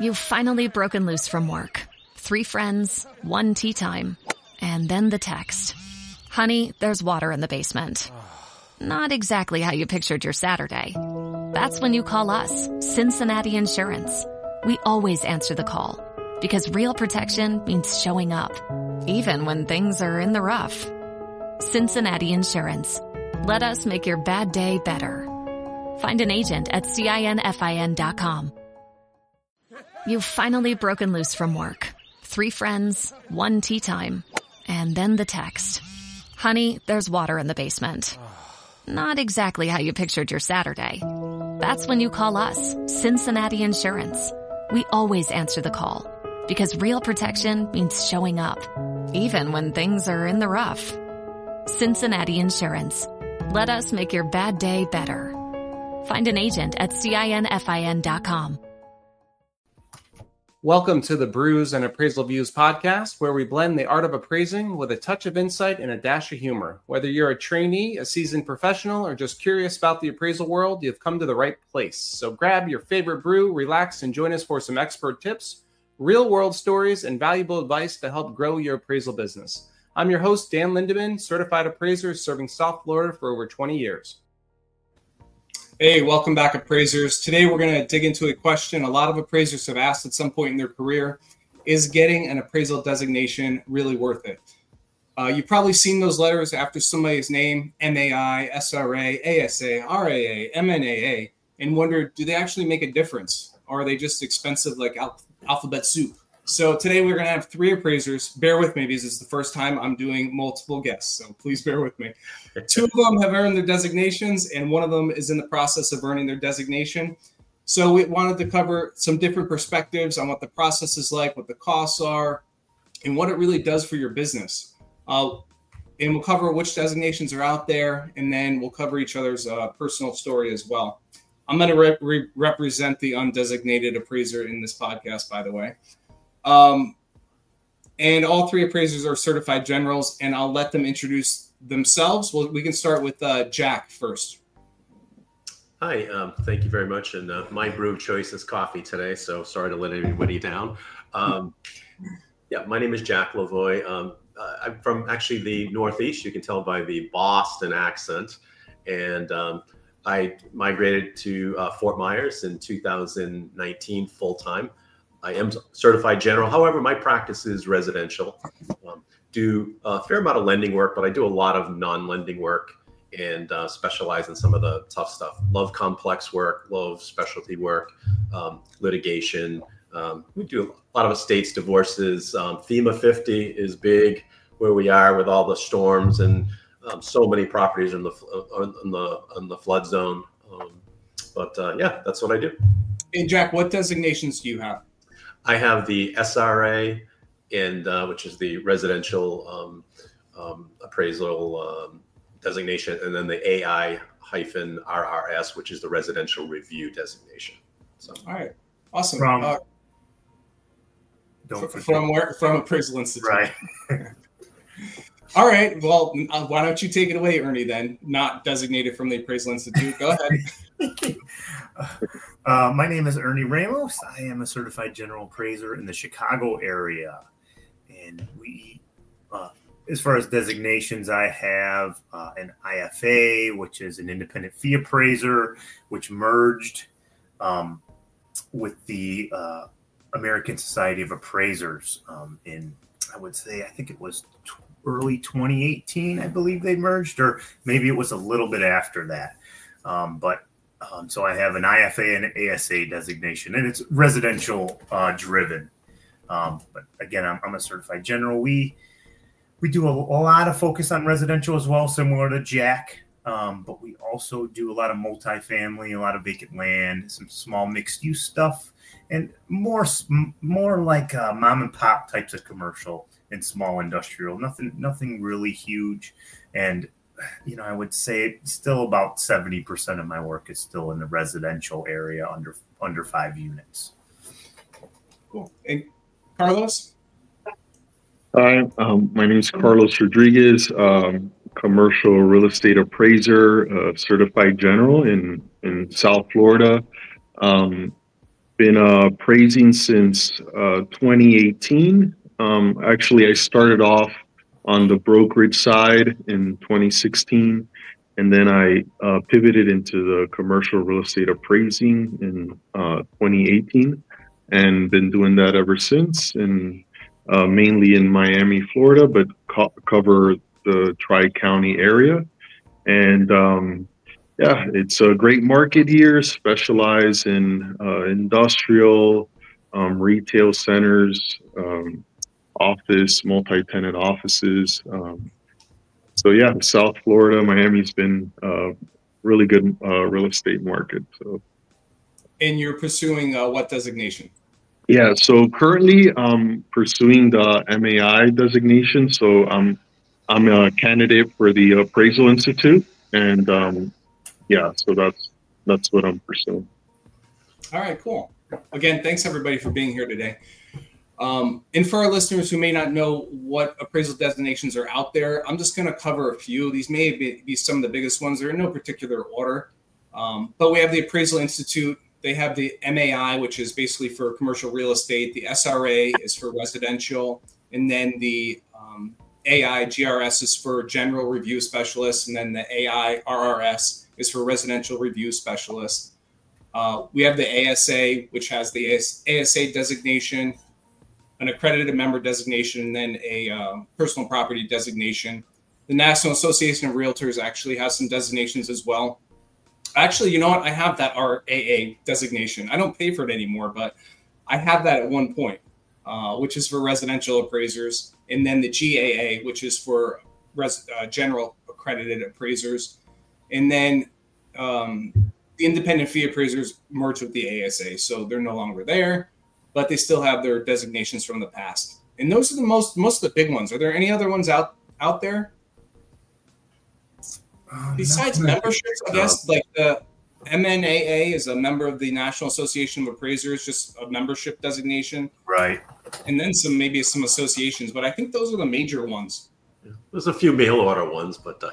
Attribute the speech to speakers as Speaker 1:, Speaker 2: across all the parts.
Speaker 1: You've finally broken loose from work. 3 friends, 1 tea time, and then the text. Honey, there's water in the basement. Not exactly how you pictured your Saturday. That's when you call us, Cincinnati Insurance. We always answer the call because real protection means showing up, even when things are in the rough. Cincinnati Insurance. Let us make your bad day better. Find an agent at CINFIN.com. You've finally broken loose from work. 3 friends, 1 tea time, and then the text. Honey, there's water in the basement. Not exactly how you pictured your Saturday. That's when you call us, Cincinnati Insurance. We always answer the call because real protection means showing up, even when things are in the rough. Cincinnati Insurance. Let us make your bad day better. Find an agent at CINFIN.com.
Speaker 2: Welcome to the Brews and Appraisal Views podcast, where we blend the art of appraising with a touch of insight and a dash of humor. Whether you're a trainee, a seasoned professional, or just curious about the appraisal world, you've come to the right place. So grab your favorite brew, relax, and join us for some expert tips, real-world stories, and valuable advice to help grow your appraisal business. I'm your host, Dan Lindeman, certified appraiser serving South Florida for over 20 years. Hey, welcome back, appraisers. Today, we're going to dig into a question a lot of appraisers have asked at some point in their career. Is getting an appraisal designation really worth it? You've probably seen those letters after somebody's name, MAI, SRA, ASA, RAA, MNAA, and wondered, do they actually make a difference? Or are they just expensive like alphabet soup? So today we're going to have 3 appraisers. Bear with me because it's the first time I'm doing multiple guests, so please bear with me. 2 of them have earned their designations, and 1 of them is in the process of earning their designation. So we wanted to cover some different perspectives on what the process is like, what the costs are, and what it really does for your business. And we'll cover which designations are out there, and then we'll cover each other's personal story as well. I'm going to represent the undesignated appraiser in this podcast, by the way. And all 3 appraisers are certified generals, and I'll let them introduce themselves. Well, we can start with Jack first.
Speaker 3: Hi, thank you very much. And my brew of choice is coffee today, so sorry to let anybody down. My name is Jack Lavoie. I'm from actually the Northeast. You can tell by the Boston accent. And I migrated to Fort Myers in 2019 full-time. I am certified general. However, my practice is residential. Do a fair amount of lending work, but I do a lot of non-lending work and specialize in some of the tough stuff. Love complex work, love specialty work, litigation. We do a lot of estates, divorces. FEMA 50 is big where we are with all the storms and so many properties in the flood zone. That's what I do.
Speaker 2: And Jack, what designations do you have?
Speaker 3: I have the SRA, and which is the residential appraisal designation, and then the AI-RRS, which is the residential review designation. So,
Speaker 2: all right, awesome. From Appraisal Institute,
Speaker 3: right?
Speaker 2: All right. Well, why don't you take it away, Ernie? Then, not designated from the Appraisal Institute. Go ahead.
Speaker 4: My name is Ernie Ramos. I am a certified general appraiser in the Chicago area. And we, as far as designations, I have an IFA, which is an independent fee appraiser, which merged with the American Society of Appraisers in, I would say, I think it was early 2018, I believe they merged, or maybe it was a little bit after that. So I have an IFA and an ASA designation, and it's residential driven. But again, I'm a certified general. We do a lot of focus on residential as well, similar to Jack. But we also do a lot of multifamily, a lot of vacant land, some small mixed use stuff, and more like mom and pop types of commercial and small industrial. Nothing really huge. And I would say still about 70% of my work is still in the residential area under 5 units.
Speaker 2: Cool. And Carlos?
Speaker 5: Hi, my name is Carlos Rodriguez, commercial real estate appraiser, certified general in South Florida. been appraising since 2018. Actually, I started off on the brokerage side in 2016, and then I pivoted into the commercial real estate appraising in 2018, and been doing that ever since, and mainly in Miami, Florida, but cover the Tri-County area. And yeah, it's a great market here, specialize in industrial, retail centers, office, multi-tenant offices. So yeah, South Florida, Miami's been a really good real estate market. So.
Speaker 2: And you're pursuing what designation?
Speaker 5: Yeah, so currently I'm pursuing the MAI designation. So I'm a candidate for the Appraisal Institute, and yeah, so that's what I'm pursuing.
Speaker 2: All right, cool. Again, thanks everybody for being here today. And for our listeners who may not know what appraisal designations are out there, I'm just going to cover a few. These may be some of the biggest ones. They're in no particular order. But we have the Appraisal Institute. They have the MAI, which is basically for commercial real estate. The SRA is for residential. And then the AI GRS is for general review specialists. And then the AI RRS is for residential review specialists. We have the ASA, which has the ASA designation, an accredited member designation, and then a personal property designation. The National Association of Realtors actually has some designations as well. Actually, you know what? I have that RAA designation. I don't pay for it anymore, but I had that at one point, which is for residential appraisers. And then the GAA, which is for general accredited appraisers. And then the independent fee appraisers merged with the ASA. So they're no longer there, but they still have their designations from the past. And those are the most of the big ones. Are there any other ones out there? Besides memberships, I guess, like the MNAA is a member of the National Association of Appraisers, just a membership designation.
Speaker 4: Right. And
Speaker 2: then maybe some associations, but I think those are the major ones.
Speaker 3: Yeah. There's a few mail order ones, but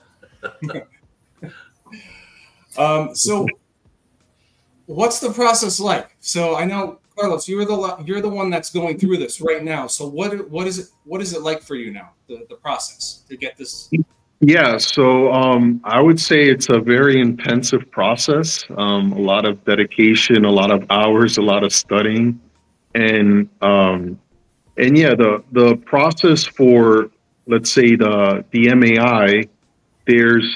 Speaker 2: so what's the process like? So I know, Carlos, you're the one that's going through this right now. So what is it like for you now, the process to get this?
Speaker 5: Yeah, so I would say it's a very intensive process, a lot of dedication, a lot of hours, a lot of studying, and yeah, the process for, let's say, the MAI, there's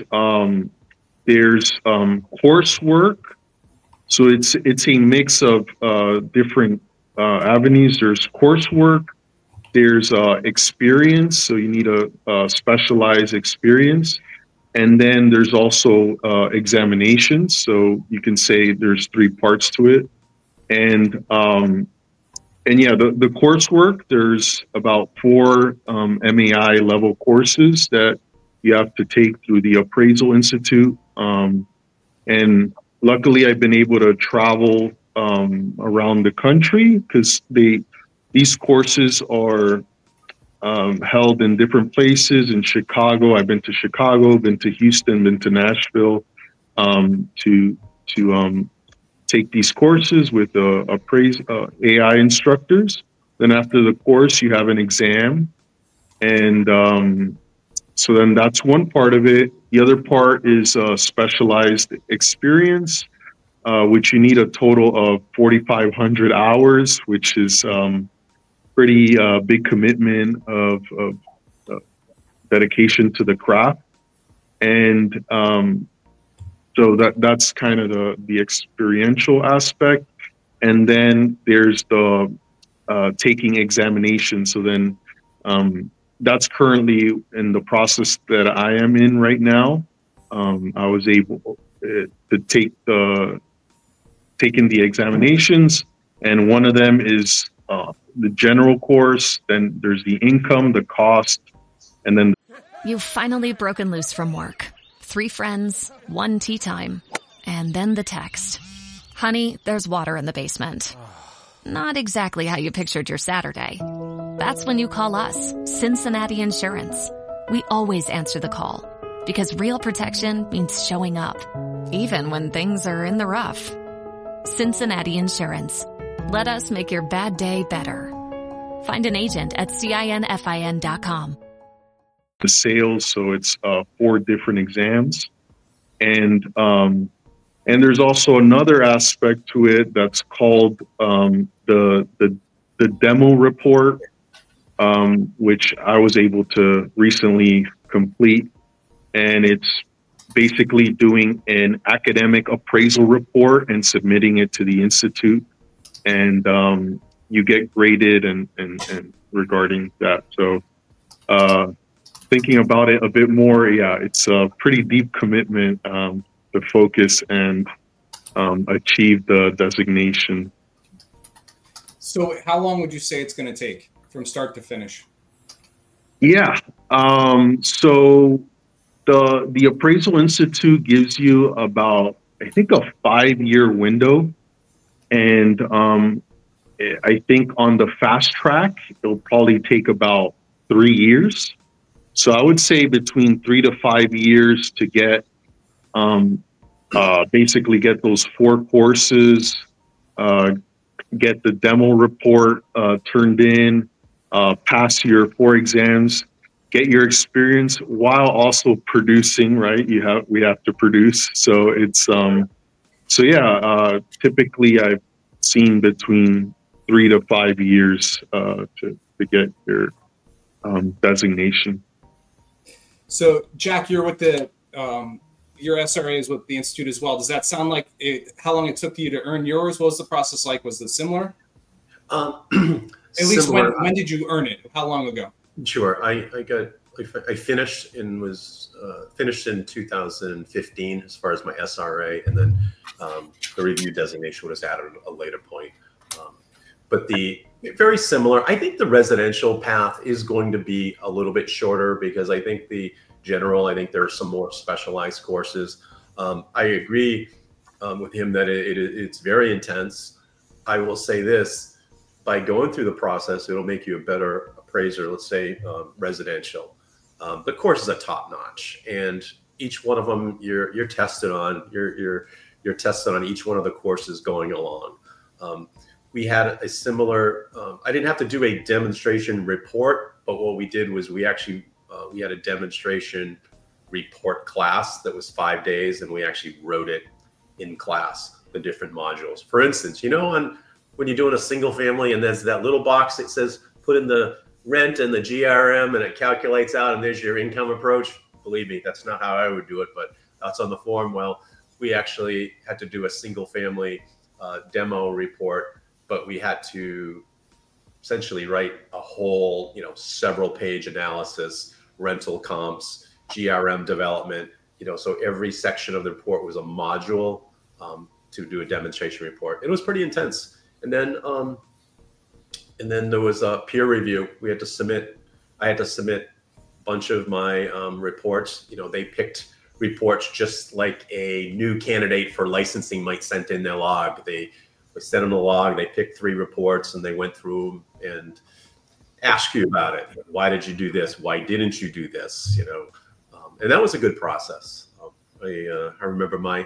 Speaker 5: coursework, so it's a mix of different avenues. There's coursework. There's experience, so you need a specialized experience. And then there's also examinations, so you can say there's 3 parts to it. And yeah, the coursework, there's about 4 MAI level courses that you have to take through the Appraisal Institute. And luckily, I've been able to travel around the country because these courses are held in different places. In Chicago, I've been to Chicago, been to Houston, been to Nashville to take these courses with AI instructors. Then after the course, you have an exam. And so then that's one part of it. The other part is specialized experience, which you need a total of 4,500 hours, which is pretty big commitment of dedication to the craft. And so that's kind of the experiential aspect. And then there's the taking examination. So then that's currently in the process that I am in right now. I was able to taking the examinations, and one of them is the general course, then there's the income, the cost, and then...
Speaker 1: You've finally broken loose from work. 3 friends, 1 tea time, and then the text. Honey, there's water in the basement. Not exactly how you pictured your Saturday. That's when you call us, Cincinnati Insurance. We always answer the call, because real protection means showing up, even when things are in the rough. Cincinnati Insurance. Let us make your bad day better. Find an agent at CINFIN.com.
Speaker 5: The sales, so it's 4 different exams. And there's also another aspect to it that's called the demo report, which I was able to recently complete. And it's basically doing an academic appraisal report and submitting it to the Institute. And you get graded and regarding that. So thinking about it a bit more, yeah, it's a pretty deep commitment to focus and achieve the designation.
Speaker 2: So how long would you say it's going to take from start to finish?
Speaker 5: Yeah. So the Appraisal Institute gives you about, I think, a 5-year window. And I think on the fast track, it'll probably take about 3 years. So I would say between 3 to 5 years to get basically get those 4 courses, get the demo report turned in, pass your 4 exams, get your experience while also producing, right? We have to produce. So it's typically I've seen between 3 to 5 years to get your designation.
Speaker 2: So Jack, you're with your SRA is with the Institute as well. Does that sound like how long it took you to earn yours? What was the process like? Was it similar? At least when did you earn it? How long ago?
Speaker 3: Sure. I finished and was finished in 2015 as far as my SRA, and then the review designation was added at a later point. But very similar. I think the residential path is going to be a little bit shorter because I think the general, I think there are some more specialized courses. I agree with him that it's very intense. I will say this, by going through the process, it'll make you a better appraiser, let's say residential. The courses are top notch, and each one of them you're tested on. You're tested on each one of the courses going along. We had a similar. I didn't have to do a demonstration report, but what we did was we had a demonstration report class that was 5 days, and we actually wrote it in class, the different modules. For instance, when you're doing a single family and there's that little box that says put in the rent and the GRM and it calculates out and there's your income approach. Believe me, that's not how I would do it, but that's on the form. Well, we actually had to do a single family demo report, but we had to essentially write a whole, several page analysis, rental comps, GRM development, so every section of the report was a module to do a demonstration report. It was pretty intense. And then there was a peer review. I had to submit a bunch of my reports. They picked reports just like a new candidate for licensing might send in their log. They sent them a log. They picked 3 reports and they went through and asked you about it. Why did you do this? Why didn't you do this? And that was a good process. I remember my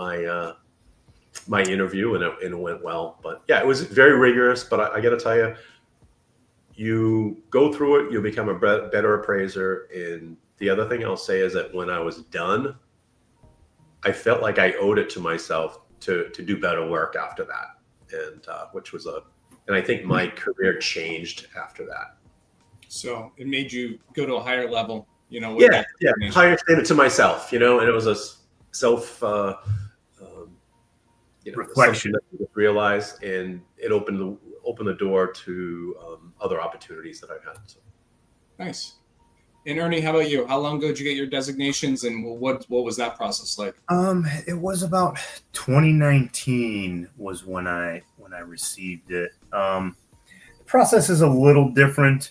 Speaker 3: interview and it went well. But yeah, it was very rigorous. But I got to tell you, you go through it, you'll become a better appraiser. And the other thing I'll say is that when I was done, I felt like I owed it to myself to do better work after that. And and I think my career changed after that. So
Speaker 2: it made you go to a higher level,
Speaker 3: higher standard to myself, and it was a self
Speaker 4: reflection
Speaker 3: that I realized, and it opened the door to other opportunities that I've had. So.
Speaker 2: Nice. And Ernie, how about you? How long ago did you get your designations, and what was that process like?
Speaker 4: It was about 2019 was when I received it. The process is a little different.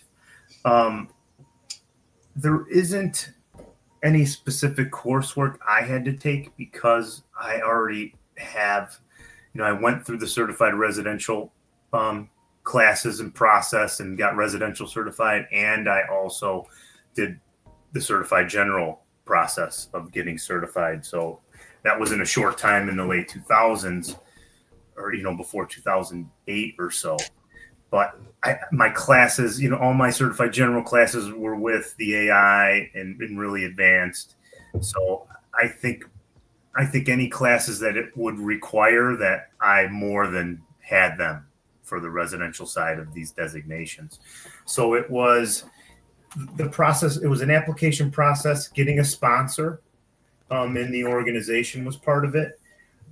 Speaker 4: There isn't any specific coursework I had to take because I already have, I went through the certified residential classes and process and got residential certified, and I also did the certified general process of getting certified. So that was in a short time in the late 2000s. or before 2008 or so. But my classes, all my certified general classes were with the AI and really advanced. So I think any classes that it would require that, I more than had them for the residential side of these designations. So it was the process. It was an application process. Getting a sponsor in the organization was part of it.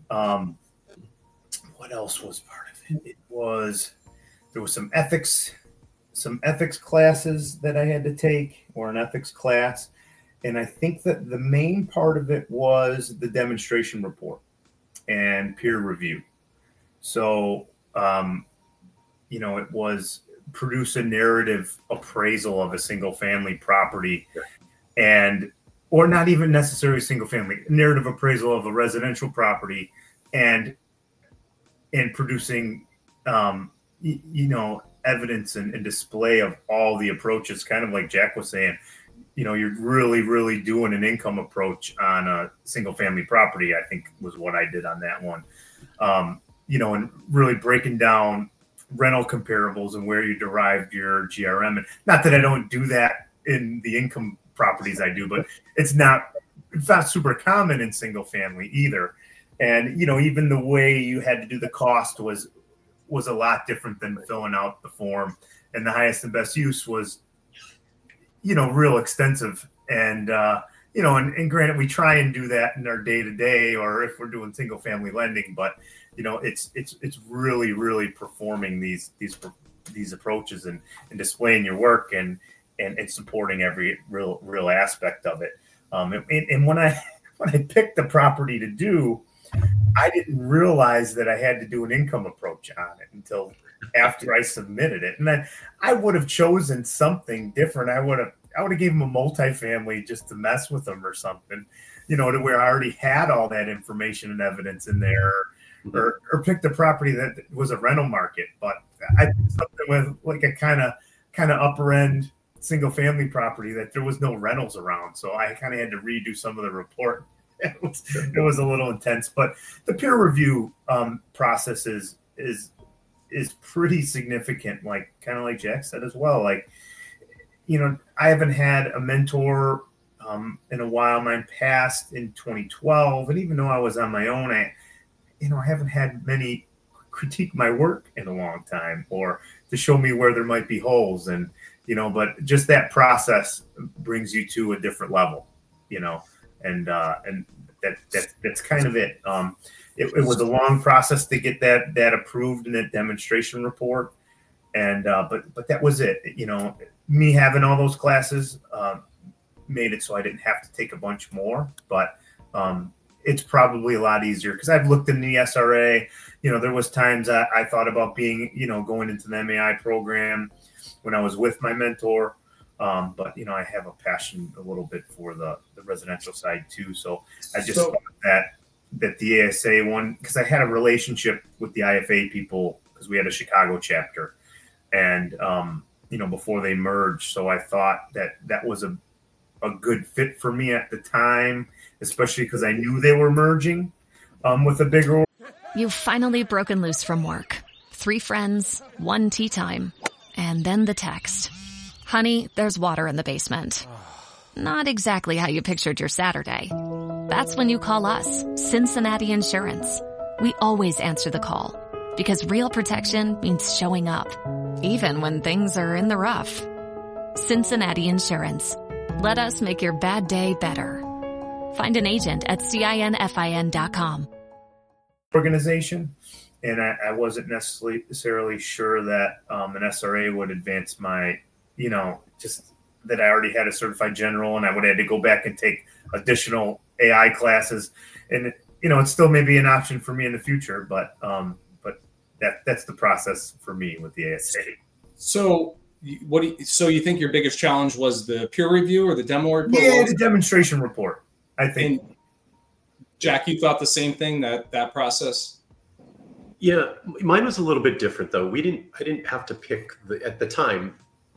Speaker 4: What else was part of it? There was some ethics classes that I had to take, or an ethics class. And I think that the main part of it was the demonstration report and peer review. So, it was produce a narrative appraisal of a single family property, or not even necessarily single family, narrative appraisal of a residential property, and producing, evidence and display of all the approaches, kind of like Jack was saying. You're really, really doing an income approach on a single family property, I think was what I did on that one. And really breaking down rental comparables and where you derived your GRM. And not that I don't do that in the income properties I do, but it's not super common in single family either. And, even the way you had to do the cost was a lot different than filling out the form. And the highest and best use was, real extensive. And, and granted, we try and do that in our day to day, or if we're doing single family lending, but, it's really, really performing these approaches and displaying your work and supporting every real aspect of it. And when I picked the property to do, I didn't realize that I had to do an income approach on it until after I submitted it. And then I would have chosen something different. I would have given them a multifamily just to mess with them or something, to where I already had all that information and evidence in there, or picked a property that was a rental market. But I did something with like a kind of upper end single family property that there was no rentals around. So I kind of had to redo some of the report. It was a little intense, but the peer review process is pretty significant. Like kind of like Jack said as well. Like, I haven't had a mentor in a while. Mine passed in 2012, and even though I was on my own, I haven't had many critique my work in a long time, or to show me where there might be holes. And but just that process brings you to a different level. And that's kind of it. It was a long process to get that approved in that demonstration report, and but that was it. Me having all those classes made it so I didn't have to take a bunch more. But it's probably a lot easier because I've looked in the SRA. There was times I thought about being going into the MAI program when I was with my mentor. But I have a passion a little bit for the residential side too. So I just thought that the ASA one, because I had a relationship with the IFA people because we had a Chicago chapter, and before they merged. So I thought that was a good fit for me at the time, especially because I knew they were merging with a bigger.
Speaker 1: You've finally broken loose from work. 3 friends, 1 tea time, and then the text. Honey, there's water in the basement. Not exactly how you pictured your Saturday. That's when you call us, Cincinnati Insurance. We always answer the call because real protection means showing up, even when things are in the rough. Cincinnati Insurance. Let us make your bad day better. Find an agent at CINFIN.com.
Speaker 4: Organization. And I wasn't necessarily sure that an SRA would advance my just that I already had a certified general, and I would have to go back and take additional AI classes. And, it's still maybe an option for me in the future, but that's the process for me with the ASA.
Speaker 2: So you think your biggest challenge was the peer review or the demo report?
Speaker 4: Yeah, the demonstration report, I think.
Speaker 2: And Jack, you thought the same thing, that process?
Speaker 3: Yeah, mine was a little bit different though. I didn't have to pick at the time.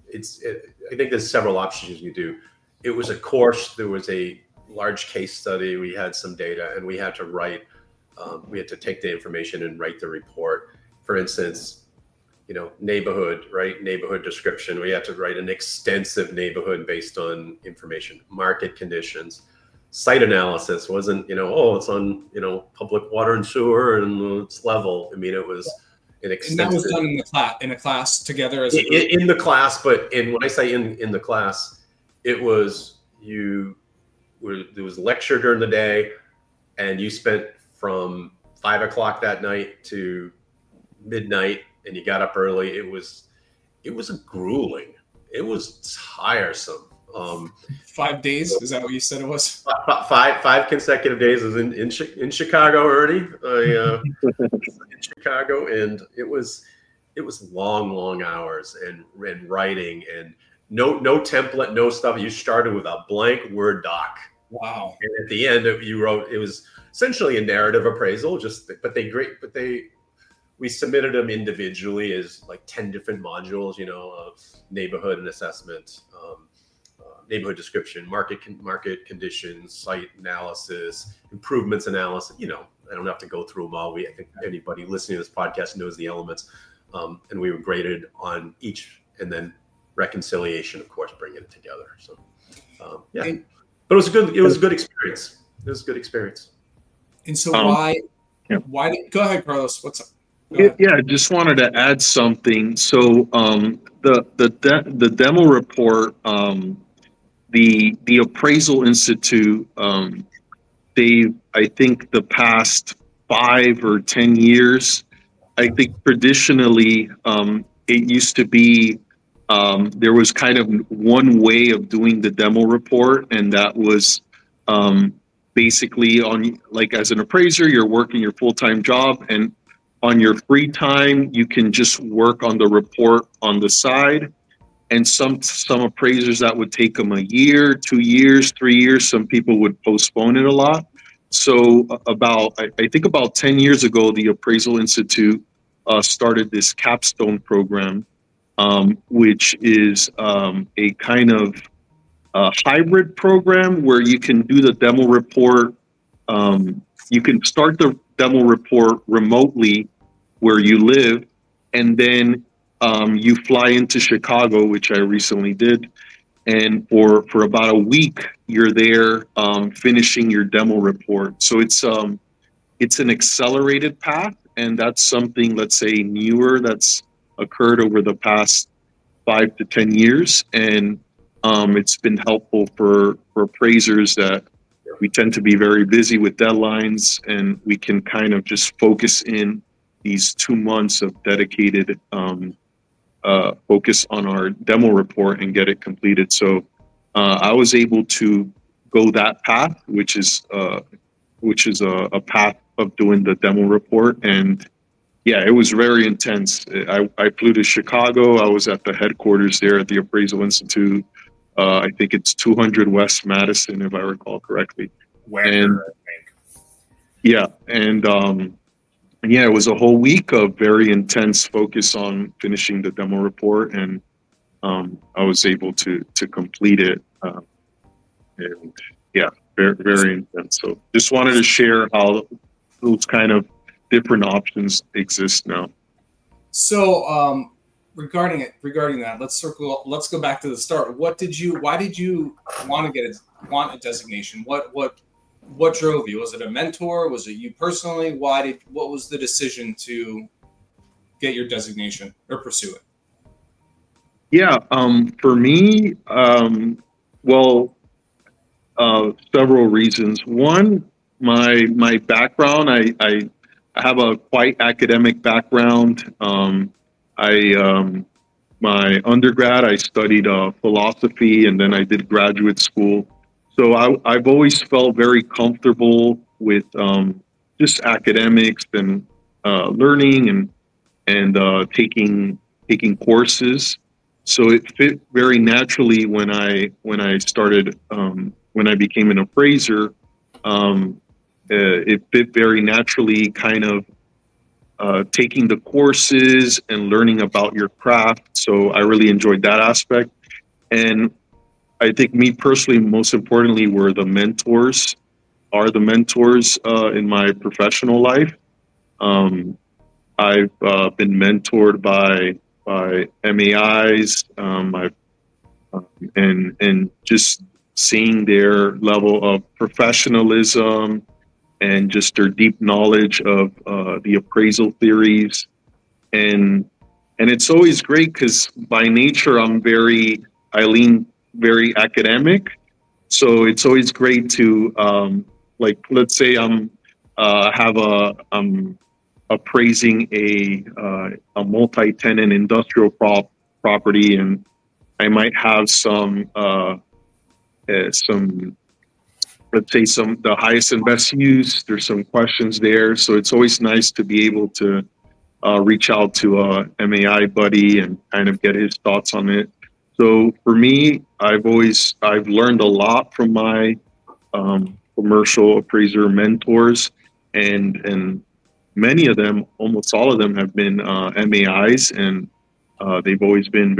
Speaker 3: I think there's several options you do. It was a course. There was a large case study. We had some data, and we had to write we had to take the information and write the report. For instance, neighborhood, right? Neighborhood description. We had to write an extensive neighborhood based on information, market conditions. Site analysis wasn't, it's on, public water and sewer and it's level. I mean, it was an extensive.
Speaker 2: And that was done in a class together as a group?
Speaker 3: In the class, but when I say in the class, it was there was a lecture during the day, and you spent from 5 o'clock that night to midnight, and you got up early. It was grueling. It was tiresome.
Speaker 2: 5 days? Is that what you said it was?
Speaker 3: Five consecutive days. I was in Chicago, Ernie. In Chicago, and it was long hours and writing and no template, no stuff. You started with a blank Word doc.
Speaker 2: Wow.
Speaker 3: And at the end, you wrote. It was essentially a narrative appraisal. We submitted them individually as like 10 different modules. Of neighborhood and assessment. Neighborhood description, market conditions, site analysis, improvements analysis. I don't have to go through them all. I think anybody listening to this podcast knows the elements. And we were graded on each, and then reconciliation, of course, bringing it together. So, but it was a good experience. It was a good experience.
Speaker 2: And so why? Go ahead, Carlos. What's up?
Speaker 5: I just wanted to add something. So the demo report. The Appraisal Institute, I think the past 5 or 10 years, I think traditionally it used to be there was kind of one way of doing the demo report, and that was basically as an appraiser, you're working your full-time job, and on your free time, you can just work on the report on the side. And some appraisers, that would take them a year, 2 years, 3 years. Some people would postpone it a lot. So I think about 10 years ago, the Appraisal Institute started this capstone program, which is a kind of hybrid program where you can do the demo report. You can start the demo report remotely where you live, and then you fly into Chicago, which I recently did, and for about a week you're there finishing your demo report. So it's an accelerated path, and that's something, let's say, newer that's occurred over the past 5 to 10 years, and it's been helpful for appraisers that we tend to be very busy with deadlines, and we can kind of just focus in these 2 months of dedicated focus on our demo report and get it completed. So I was able to go that path, which is a path of doing the demo report. And it was very intense. I flew to Chicago. I was at the headquarters there at the Appraisal Institute. I think it's 200 West Madison, if I recall correctly. It was a whole week of very intense focus on finishing the demo report, and I was able to complete it. Very, very intense. So just wanted to share how those kind of different options exist now.
Speaker 2: So regarding that, let's go back to the start. Why did you want a designation? What drove you? Was it a mentor? Was it you personally? What was the decision to get your designation or pursue it?
Speaker 5: For me, several reasons. One, my background, I have a quite academic background. My undergrad, I studied philosophy, and then I did graduate school. So I've always felt very comfortable with just academics and learning and taking courses. So it fit very naturally when I started when I became an appraiser. It fit very naturally, kind of taking the courses and learning about your craft. So I really enjoyed that aspect. And I think me personally, most importantly, were the mentors are the mentors in my professional life. I've been mentored by MAIs, and just seeing their level of professionalism and just their deep knowledge of the appraisal theories, and it's always great because by nature I lean very academic, so it's always great to like, let's say I'm appraising a multi-tenant industrial property, and I might have some let's say the highest and best use. There's some questions there, so it's always nice to be able to reach out to a MAI buddy and kind of get his thoughts on it. So for me, I've learned a lot from my commercial appraiser mentors, and many of them, almost all of them, have been MAIs, and they've always been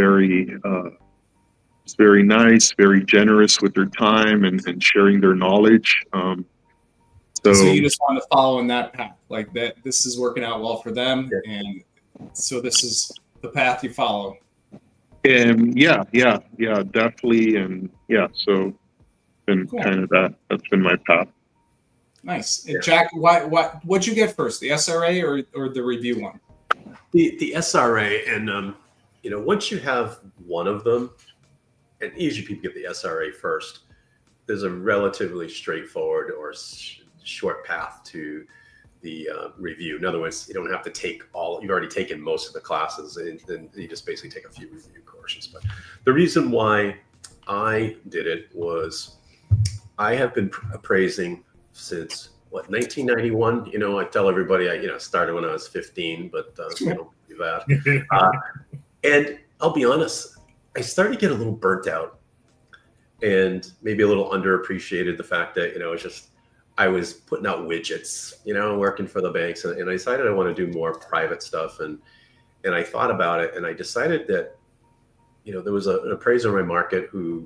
Speaker 5: very nice, very generous with their time and sharing their knowledge.
Speaker 2: So you just want to follow in that path, like that. This is working out well for them, and so this is the path you follow.
Speaker 5: And yeah, definitely, and yeah. So, been cool. Kind of that's been my path.
Speaker 2: Nice, Jack. What'd you get first, the SRA or the review one?
Speaker 3: The SRA, and once you have one of them, and usually people get the SRA first. There's a relatively straightforward or short path to the review. In other words, you don't have to take you've already taken most of the classes, and then you just basically take a few review courses. But the reason why I did it was I have been appraising since 1991. I tell everybody I started when I was 15, but I don't believe that. And I'll be honest, I started to get a little burnt out and maybe a little underappreciated the fact that, I was putting out widgets, working for the banks, and I decided I want to do more private stuff. And I thought about it, and I decided that, there was an appraiser in my market who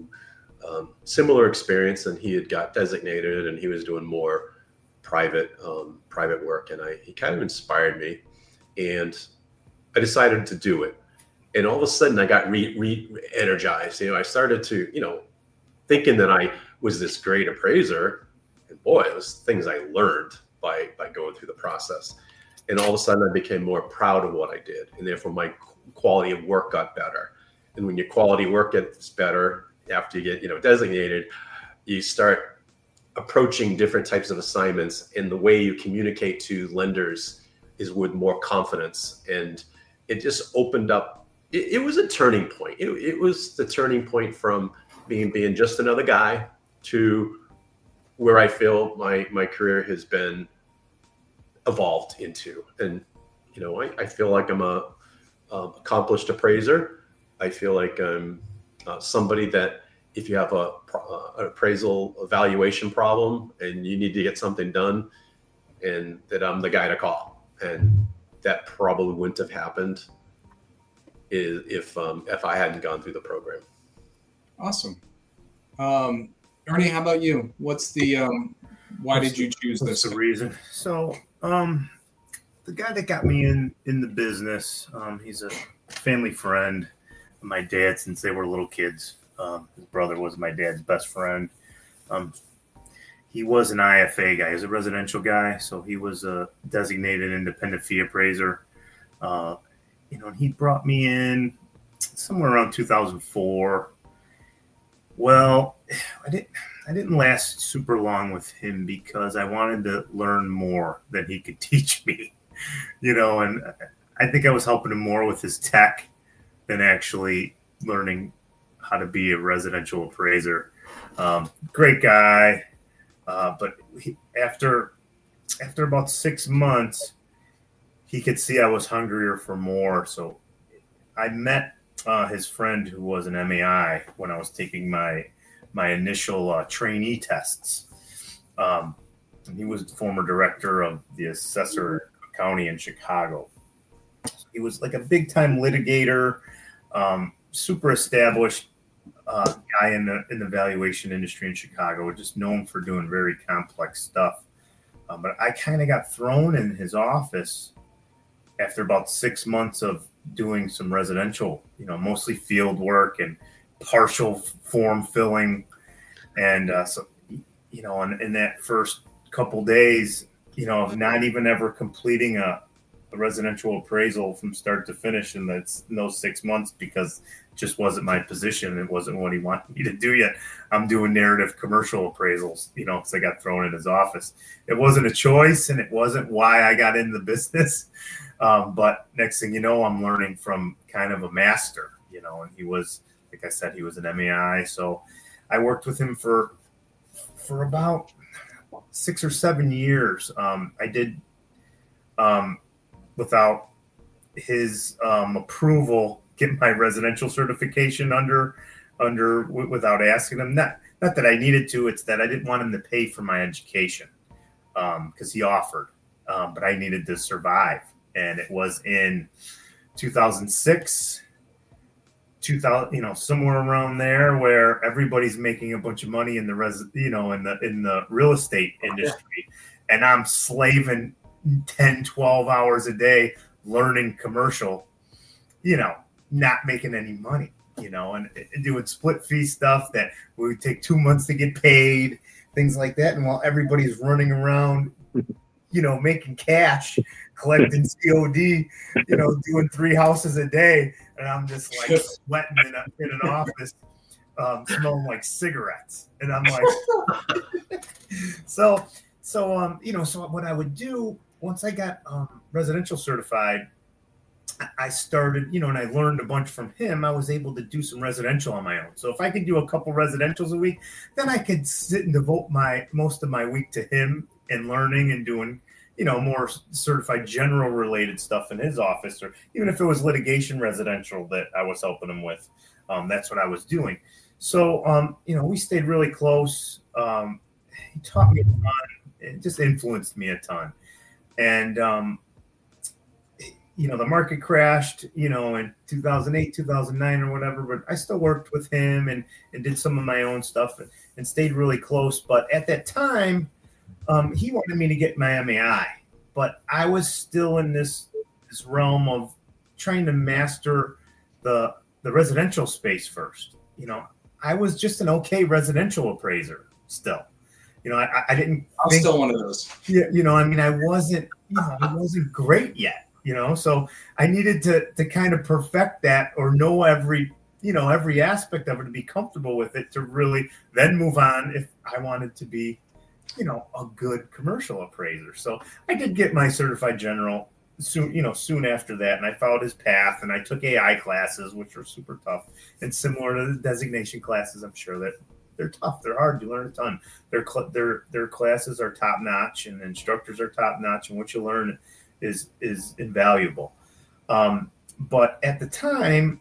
Speaker 3: similar experience, and he had got designated and he was doing more private work. And he kind of inspired me, and I decided to do it. And all of a sudden I got re-energized. I started to, thinking that I was this great appraiser. And boy, it was things I learned by going through the process. And all of a sudden I became more proud of what I did. And therefore my quality of work got better. And when your quality work gets better after you get, designated, you start approaching different types of assignments. And the way you communicate to lenders is with more confidence. And it just opened up. It was a turning point. It was the turning point from being just another guy to where I feel my career has been evolved into. And, I feel like I'm a accomplished appraiser. I feel like I'm somebody that if you have an appraisal evaluation problem and you need to get something done, and that I'm the guy to call. And that probably wouldn't have happened if I hadn't gone through the program.
Speaker 2: Awesome. Ernie, how about you? What's the why did you choose this?
Speaker 4: What's the reason? So the guy that got me in the business, he's a family friend of my dad since they were little kids. His brother was my dad's best friend. He was an IFA guy. He was a residential guy, so he was a designated independent fee appraiser. And he brought me in somewhere around 2004. Well, I didn't last super long with him because I wanted to learn more than he could teach me, and I think I was helping him more with his tech than actually learning how to be a residential appraiser. Great guy. But after about 6 months, he could see I was hungrier for more. So I met his friend who was an MAI when I was taking my initial trainee tests. He was the former director of the assessor county in Chicago. He was like a big time litigator, super established, guy in the valuation industry in Chicago, just known for doing very complex stuff. But I kind of got thrown in his office after about 6 months of doing some residential, mostly field work and partial form filling. And so, in that first couple days, of not even ever completing a residential appraisal from start to finish in those 6 months, because it just wasn't my position. It wasn't what he wanted me to do yet. I'm doing narrative commercial appraisals, because I got thrown in his office. It wasn't a choice, and it wasn't why I got in the business. But next thing you know, I'm learning from kind of a master, and he was, like I said, he was an MAI. So I worked with him for about 6 or 7 years. I did, without his approval, get my residential certification without asking him. Not that I needed to, it's that I didn't want him to pay for my education, because he offered, but I needed to survive. And it was in 2006, 2000, somewhere around there, where everybody's making a bunch of money in the in the real estate industry, and I'm slaving 10, 12 hours a day learning commercial, not making any money, and doing split fee stuff that would take 2 months to get paid, things like that. And while everybody's running around, making cash, collecting COD, doing 3 houses a day, and I'm just like sweating in an office, smelling like cigarettes. And I'm like, so what I would do once I got residential certified, I started, and I learned a bunch from him. I was able to do some residential on my own. So if I could do a couple residentials a week, then I could sit and devote most of my week to him and learning and doing, more certified general related stuff in his office, or even if it was litigation residential that I was helping him with, that's what I was doing. So, we stayed really close. He taught me a ton. It just influenced me a ton. And, the market crashed, in 2008, 2009 or whatever, but I still worked with him and did some of my own stuff and stayed really close. But at that time, he wanted me to get my MAI, but I was still in this realm of trying to master the residential space first. I was just an okay residential appraiser still. I didn't.
Speaker 2: I'm still one of those.
Speaker 4: Yeah, I wasn't. I wasn't great yet. So I needed to kind of perfect that, or know every aspect of it, to be comfortable with it, to really then move on if I wanted to be, a good commercial appraiser. So I did get my certified general soon after that, and I followed his path, and I took AI classes, which were super tough and similar to the designation classes. I'm sure that they're tough. They're hard. You learn a ton. Their classes are top notch, and instructors are top notch, and what you learn is invaluable. But at the time,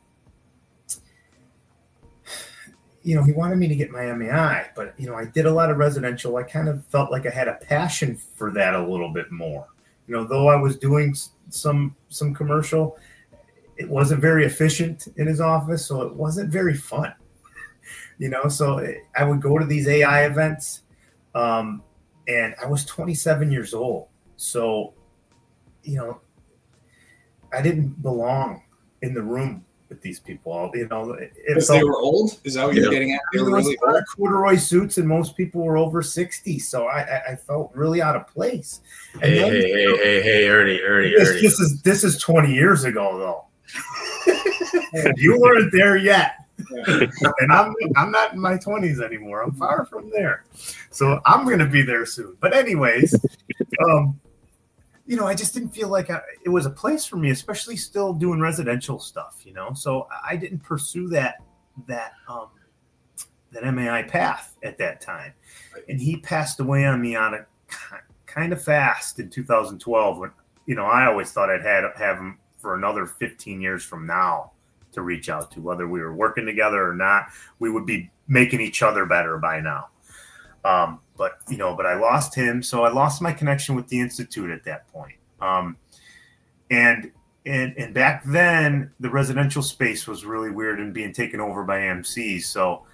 Speaker 4: he wanted me to get my MAI, but I did a lot of residential. I kind of felt like I had a passion for that a little bit more. Though I was doing some commercial, it wasn't very efficient in his office, so it wasn't very fun. So I would go to these AI events, and I was 27 years old. So, I didn't belong in the room with these people.
Speaker 2: Because they were old? Is that what you're getting at? They were really old?
Speaker 4: Corduroy suits, and most people were over 60. So I felt really out of place. And
Speaker 3: Hey, Ernie.
Speaker 4: This is 20 years ago, though. You weren't there yet. Yeah. And I'm not in my 20s anymore. I'm far from there. So I'm going to be there soon. But anyways, I just didn't feel like it was a place for me, especially still doing residential stuff, So I didn't pursue that MAI path at that time. And he passed away on me on a kind of fast in 2012 when, I always thought I'd have him for another 15 years from now to reach out to. Whether we were working together or not, we would be making each other better by now. But I lost him. So I lost my connection with the Institute at that point. And and back then the residential space was really weird and being taken over by AMCs. So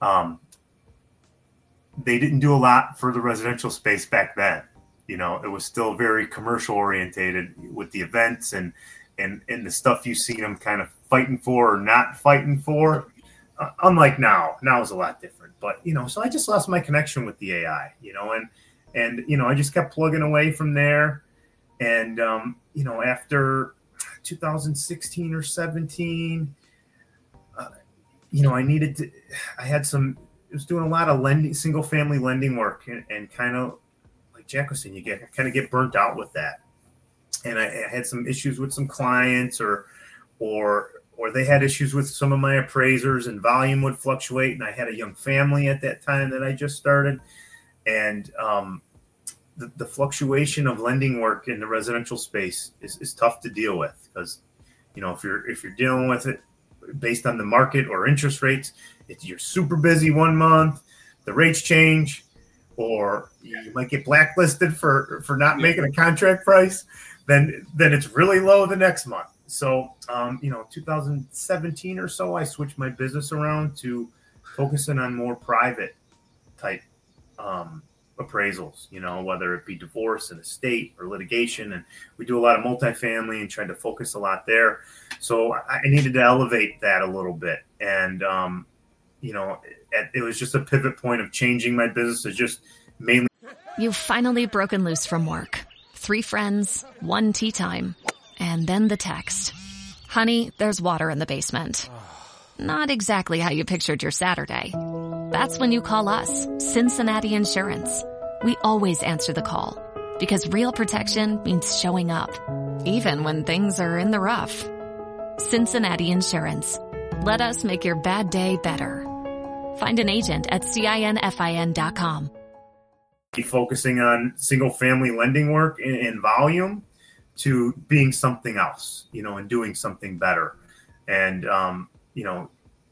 Speaker 4: they didn't do a lot for the residential space back then. You know, it was still very commercial orientated with the events and the stuff you see them kind of fighting for or not fighting for. Unlike now is a lot different. But, you know, so I just lost my connection with the AI, you know, and you know, I just kept plugging away from there. And, you know, after 2016 or 17, you know, I was doing a lot of single family lending work and kind of like Jack was saying, you get burnt out with that. And I had some issues with some clients or they had issues with some of my appraisers, and volume would fluctuate. And I had a young family at that time that I just started. And the fluctuation of lending work in the residential space is tough to deal with, because, you know, if you're dealing with it based on the market or interest rates, you're super busy one month, the rates change, or you might get blacklisted for not making a contract price, then it's really low the next month. So, you know, 2017 or so, I switched my business around to focusing on more private type appraisals, you know, whether it be divorce and estate or litigation. And we do a lot of multifamily and tried to focus a lot there. So I needed to elevate that a little bit. And, you know, it was just a pivot point of changing my business to just mainly.
Speaker 1: You've finally broken loose from work. 3 friends, 1 tea time, and then the text. Honey, there's water in the basement. Not exactly how you pictured your Saturday. That's when you call us, Cincinnati Insurance. We always answer the call, because real protection means showing up, even when things are in the rough. Cincinnati Insurance. Let us make your bad day better. Find an agent at CINFIN.com.
Speaker 4: Focusing on single family lending work in volume to being something else, you know, and doing something better. And, you know,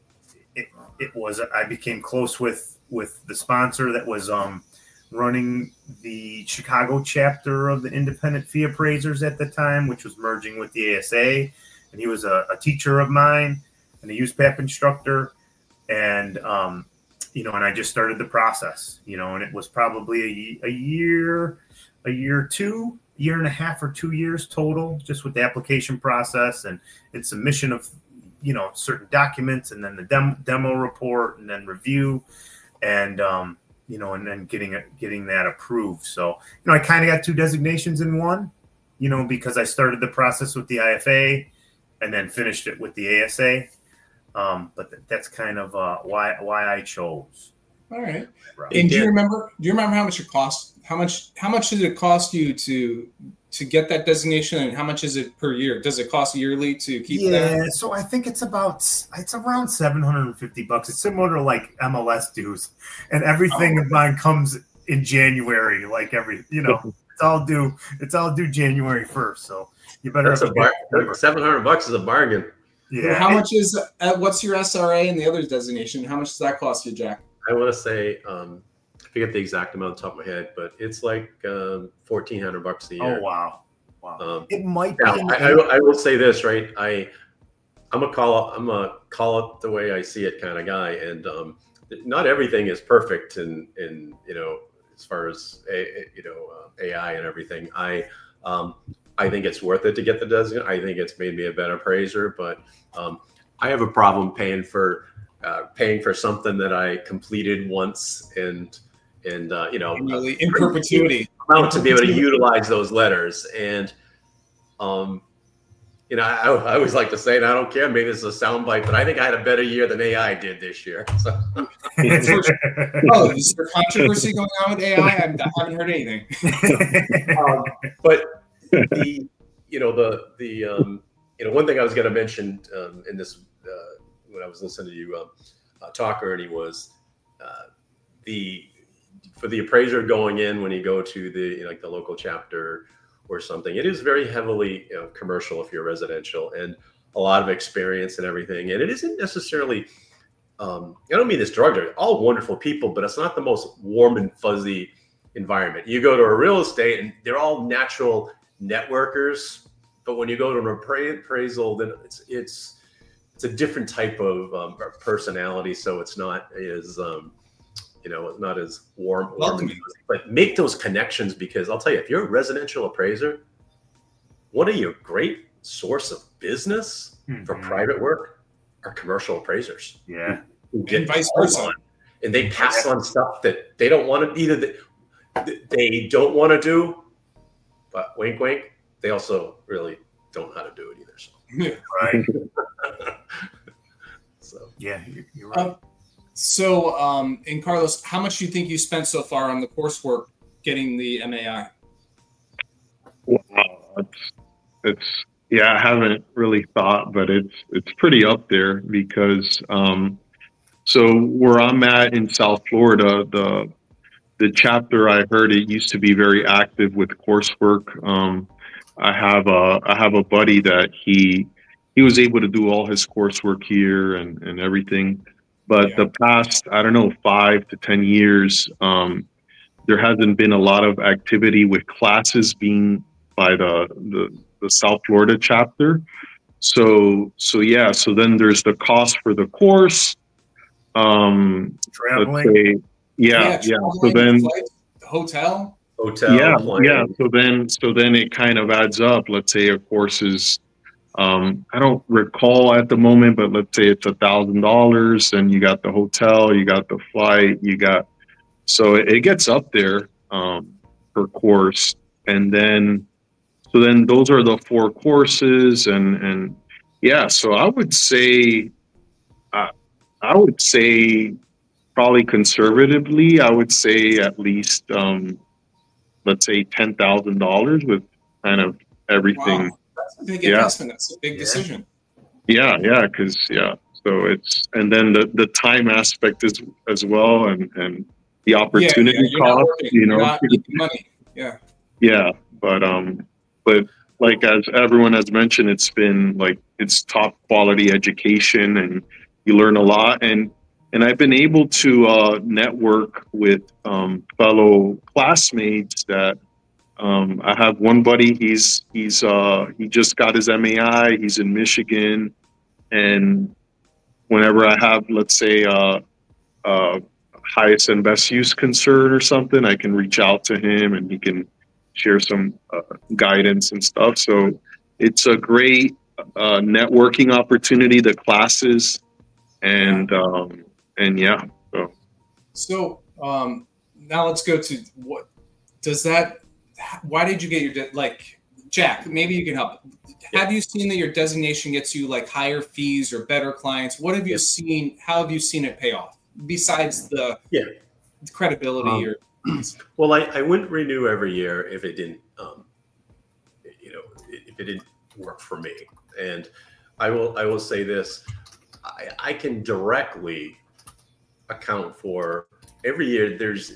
Speaker 4: I became close with the sponsor that was running the Chicago chapter of the Independent Fee Appraisers at the time, which was merging with the ASA. And he was a teacher of mine and a USPAP instructor. And, you know, and I just started the process, you know, and it was probably a year and a half or 2 years total, just with the application process and submission of, you know, certain documents, and then the demo report, and then review, and, you know, and then getting that approved. So, you know, I kind of got 2 designations in one, you know, because I started the process with the IFA and then finished it with the ASA. But that's kind of why I chose.
Speaker 2: All right. And do you remember how much it cost? How much did it cost you to get that designation, and how much is it per year? Does it cost yearly to keep that?
Speaker 4: Yeah, so I think it's around $750. It's similar to like MLS dues, and everything of mine comes in January. Like you know, it's all due January 1st. So you better.
Speaker 3: That's $700 is a bargain.
Speaker 2: Yeah. Well, how much is what's your SRA and the other designation? How much does that cost you, Jack?
Speaker 3: I want to say, I forget the exact amount on the top of my head, but it's like $1,400 a year.
Speaker 4: Oh wow! It might be.
Speaker 3: I will say this, right? I'm a call it the way I see it kind of guy, and not everything is perfect, and you know, as far as AI and everything. I think it's worth it to get the designation. I think it's made me a better appraiser, but I have a problem paying for something that I completed once and you know,
Speaker 2: really in perpetuity.
Speaker 3: To be able to utilize those letters. And you know, I always like to say, and I don't care, maybe this is a soundbite, but I think I had a better year than AI did this year. So.
Speaker 2: Oh, is there controversy going on with AI? I haven't heard anything.
Speaker 3: But the one thing I was going to mention in this when I was listening to you talk, Ernie, was for the appraiser going in when you go to the local chapter or something, it is very heavily commercial if you're residential, and a lot of experience and everything. And it isn't necessarily, I don't mean this derogatory, all wonderful people, but it's not the most warm and fuzzy environment. You go to a real estate and they're all natural networkers, but when you go to an appraisal, then it's a different type of personality. So it's not as not as warm. But make those connections, because I'll tell you, if you're a residential appraiser, one of your great source of business for private work are commercial appraisers.
Speaker 4: Yeah,
Speaker 3: who get vice versa, and they pass on stuff that they don't want to either. They don't want to do, but wink, wink. They also really don't know how to do it either. So.
Speaker 4: Right.
Speaker 3: So
Speaker 4: yeah, you're right.
Speaker 2: And Carlos, how much do you think you spent so far on the coursework getting the MAI?
Speaker 5: Wow, I haven't really thought, but it's pretty up there because so where I'm at in South Florida, the chapter I heard, it used to be very active with coursework. I have a buddy that he was able to do all his coursework here and everything. But the past, I don't know, 5 to 10 years, there hasn't been a lot of activity with classes being by the South Florida chapter. So then there's the cost for the course.
Speaker 4: Traveling.
Speaker 5: So then
Speaker 2: flights, hotel.
Speaker 5: Yeah. So then it kind of adds up. Let's say a course is, I don't recall at the moment, but let's say it's $1,000, and you got the hotel, you got the flight, so it gets up there per course, and then those are the 4 courses, and so I would say probably conservatively, I would say at least let's say $10,000 with kind of everything.
Speaker 2: Wow. That's a big investment. That's a big decision.
Speaker 5: Because so it's, and then the time aspect is as well, and the opportunity cost.
Speaker 2: You're not making money.
Speaker 5: But like as everyone has mentioned, it's been like it's top quality education, and you learn a lot, and I've been able to network with fellow classmates that I have one buddy. He just got his MAI. He's in Michigan, and whenever I have, let's say, highest and best use concern or something, I can reach out to him, and he can share some guidance and stuff. So it's a great networking opportunity. The classes,
Speaker 2: So now let's go to what does that? Why did you get your Jack? Maybe you can help. Have you seen that your designation gets you like higher fees or better clients? What have you seen? How have you seen it pay off besides the credibility?
Speaker 3: Well, I wouldn't renew every year if it didn't, if it didn't work for me. And I will say this: I can directly account for every year. There's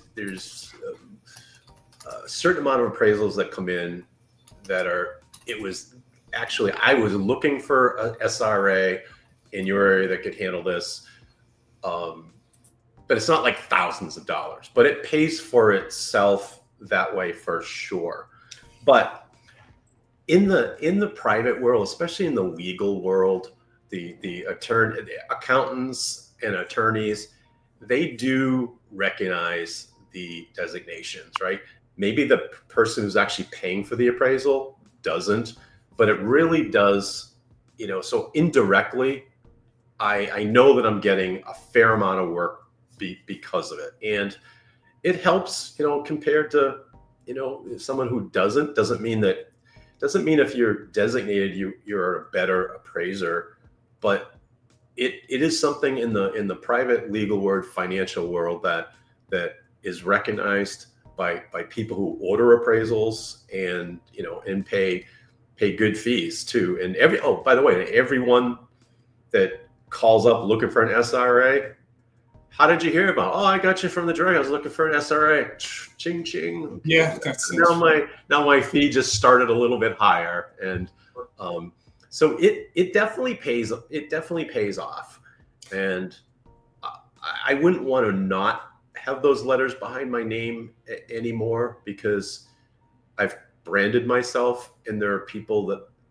Speaker 3: a certain amount of appraisals that come in that are. I was looking for a SRA in your area that could handle this, but it's not like thousands of dollars. But it pays for itself that way for sure. But in the private world, especially in the legal world, the accountants and attorneys, they do recognize the designations, right? Maybe the person who's actually paying for the appraisal doesn't, but it really does, so indirectly, I know that I'm getting a fair amount of work because of it. And it helps, compared to, someone who doesn't mean if you're designated, you're a better appraiser, but it is something in the private legal world, financial world that is recognized by people who order appraisals and pay good fees too. And by the way, everyone that calls up looking for an SRA, how did you hear about it? Oh, I got you from the drug. I was looking for an SRA. Ching ching.
Speaker 2: Yeah,
Speaker 3: now my fee just started a little bit higher, and so it definitely pays. It definitely pays off, and I wouldn't want to not have those letters behind my name anymore, because I've branded myself, and there are people that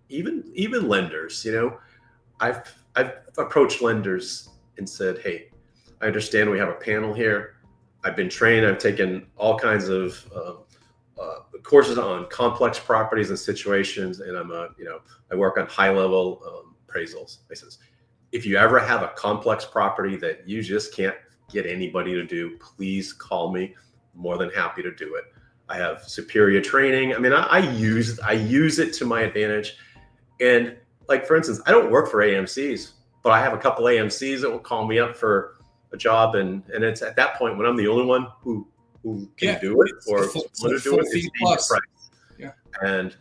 Speaker 3: even lenders, I've approached lenders and said, hey, I understand we have a panel here. I've been trained. I've taken all kinds of courses on complex properties and situations, and I work on high level appraisals. I says, if you ever have a complex property that you just can't get anybody to do, please call me. I'm more than happy to do it. I have superior training. I mean, I use it to my advantage. And like, for instance, I don't work for AMCs, but I have a couple AMCs that will call me up for a job. And it's at that point when I'm the only one who can do it or want to do it, it's plus. Price. Yeah. And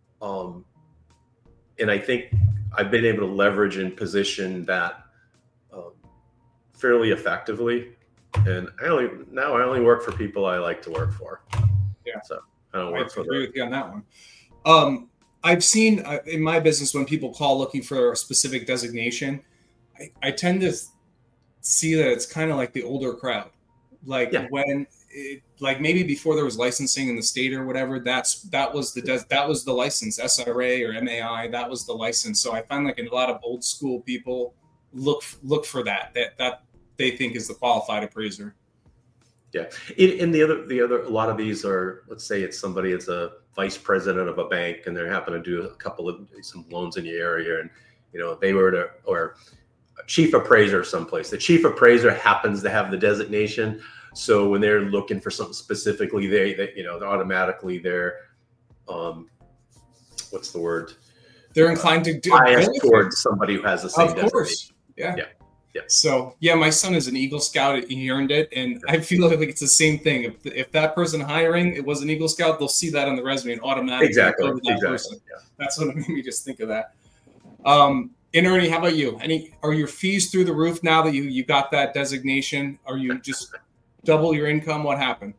Speaker 3: I think I've been able to leverage and position that fairly effectively. And I only work for people I like to work for.
Speaker 2: Yeah.
Speaker 3: So I don't work for
Speaker 2: agree with you on that one. I've seen in my business when people call looking for a specific designation, I tend to see that it's kind of like the older crowd. Like when like maybe before there was licensing in the state or whatever, that was the license, SRA or MAI, that was the license. So I find like a lot of old school people look for that they think is the qualified appraiser.
Speaker 3: Yeah. And the other, a lot of these are, let's say it's somebody that's a vice president of a bank and they're happen to do some loans in the area. And, they were or a chief appraiser someplace. The chief appraiser happens to have the designation. So when they're looking for something specifically, they automatically what's the word?
Speaker 2: They're inclined to do
Speaker 3: bias towards somebody who has the same
Speaker 2: designation. Of course. Yeah. So my son is an Eagle Scout. He earned it, and I feel like it's the same thing. If that person hiring it was an Eagle Scout, they'll see that on the resume and automatically go to that person. Yeah. That's what made me just think of that. And Ernie, how about you? Are your fees through the roof now that you got that designation? Are you just double your income? What happened?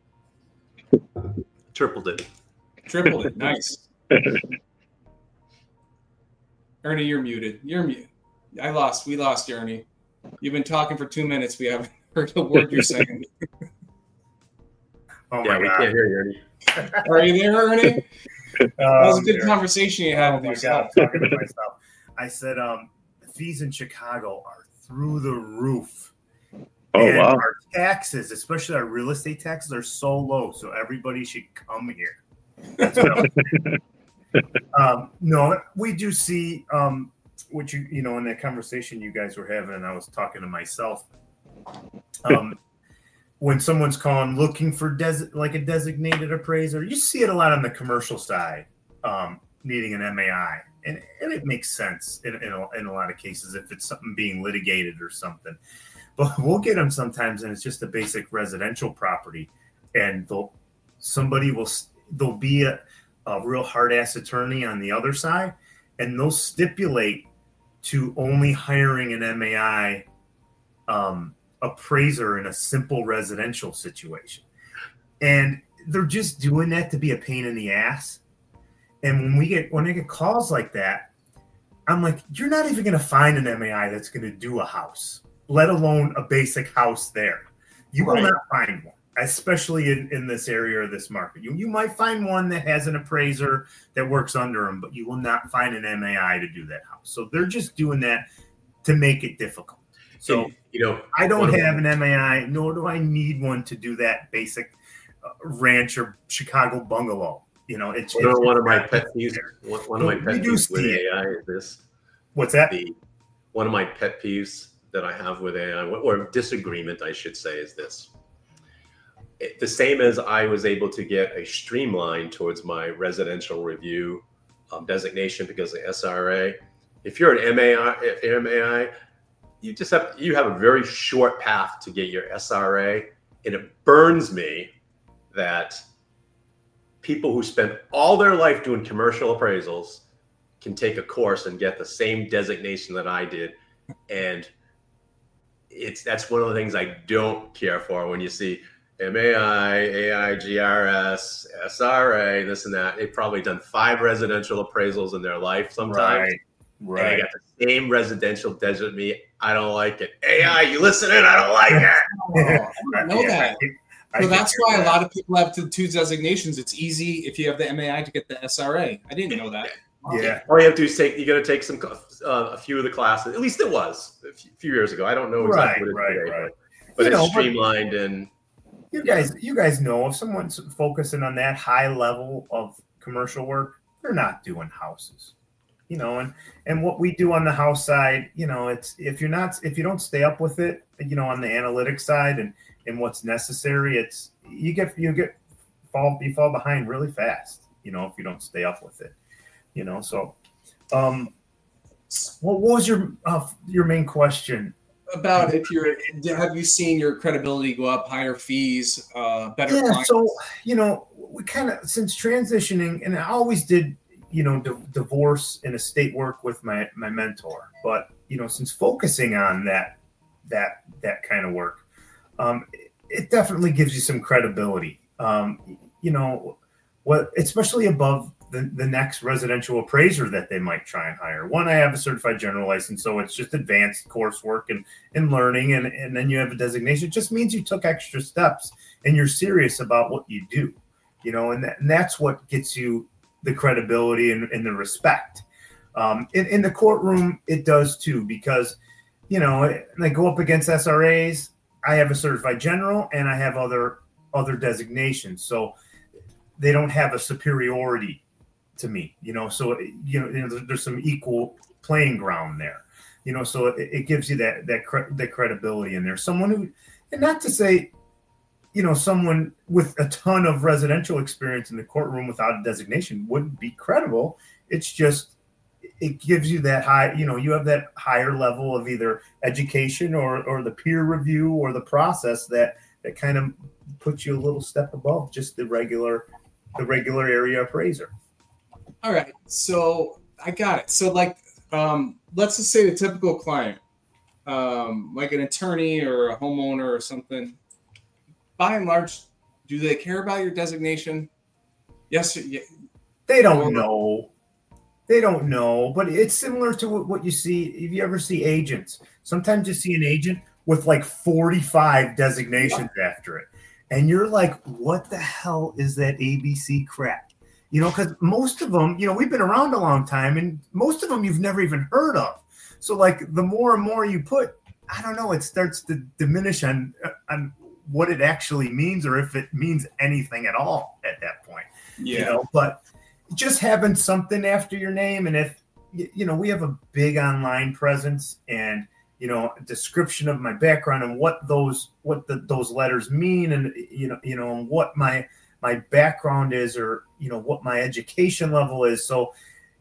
Speaker 3: Tripled it.
Speaker 2: Nice. Ernie, you're muted. We lost you, Ernie. You've been talking for 2 minutes. We haven't heard a word you're saying.
Speaker 4: Oh my God.
Speaker 3: We can't hear you, Ernie.
Speaker 2: Are you there, Ernie? That was a good conversation you had with yourself.
Speaker 4: God, talking to myself. I said, fees in Chicago are through the roof.
Speaker 5: Oh, wow.
Speaker 4: Our taxes, especially our real estate taxes, are so low. So everybody should come here. That's what no, we do see what in that conversation you guys were having, and I was talking to myself. When someone's calling looking for like a designated appraiser, you see it a lot on the commercial side, needing an MAI, and it makes sense in a lot of cases if it's something being litigated or something. But we'll get them sometimes, and it's just a basic residential property, and there'll be a real hard ass attorney on the other side, and they'll stipulate to only hiring an MAI appraiser in a simple residential situation. And they're just doing that to be a pain in the ass. And when I get calls like that, I'm like, you're not even going to find an MAI that's going to do a house, let alone a basic house there. You will not find one, especially in this area or this market. You might find one that has an appraiser that works under them, but you will not find an MAI to do that house. So they're just doing that to make it difficult. So, I don't have an MAI, nor do I need one to do that basic ranch or Chicago bungalow. It's
Speaker 3: one of my pet peeves. One of my pet peeves with AI is this.
Speaker 4: What's that?
Speaker 3: One of my pet peeves that I have with AI, or disagreement, I should say, is this. The same as I was able to get a streamline towards my residential review designation because of SRA. If you're an MAI, you have a very short path to get your SRA, and it burns me that people who spend all their life doing commercial appraisals can take a course and get the same designation that I did, and that's one of the things I don't care for when you see MAI, AIGRS, SRA, this and that. They've probably done 5 residential appraisals in their life sometimes. Right. And I got the same residential desert me. I don't like it. AI, you listening? I don't like it.
Speaker 2: I didn't know that. So that's why a lot of people have the 2 designations. It's easy if you have the MAI to get the SRA. I didn't know that.
Speaker 4: Yeah.
Speaker 3: All you have to do is you got to take a few of the classes. At least it was a few years ago. I don't know exactly what it is today, but it's streamlined and.
Speaker 4: You guys know if someone's focusing on that high level of commercial work, they're not doing houses, and what we do on the house side, it's if you don't stay up with it, on the analytics side and what's necessary, it's you fall behind really fast, if you don't stay up with it, so what was your main question?
Speaker 2: About have you seen your credibility go up, higher fees, better clients?
Speaker 4: So, we kind of, since transitioning, and I always did, divorce and estate work with my mentor, but, since focusing on that kind of work, it definitely gives you some credibility, especially above the next residential appraiser that they might try and hire. One, I have a certified general license, so it's just advanced coursework and learning, and then you have a designation. It just means you took extra steps and you're serious about what you do, and that's what gets you the credibility and the respect. In the courtroom, it does too, because, they go up against SRAs. I have a certified general and I have other designations, so they don't have a superiority to me, so there's some equal playing ground there, so it gives you that credibility in there. Someone who, and not to say, someone with a ton of residential experience in the courtroom without a designation wouldn't be credible. It's just, it gives you that high, you have that higher level of either education or the peer review or the process that kind of puts you a little step above just the regular area appraiser.
Speaker 2: All right, so I got it. So, let's just say the typical client, like an attorney or a homeowner or something, by and large, do they care about your designation? Yes.
Speaker 4: They don't know. They don't know, but it's similar to what you see. If you ever see agents, sometimes you see an agent with like 45 designations after it, and you're like, what the hell is that ABC crap? Because most of them, we've been around a long time, and most of them you've never even heard of. So, the more and more you put, I don't know, it starts to diminish on what it actually means, or if it means anything at all at that point.
Speaker 2: Yeah.
Speaker 4: But just having something after your name, and if we have a big online presence, and a description of my background and what those letters mean, and and what my background is, or what my education level is. So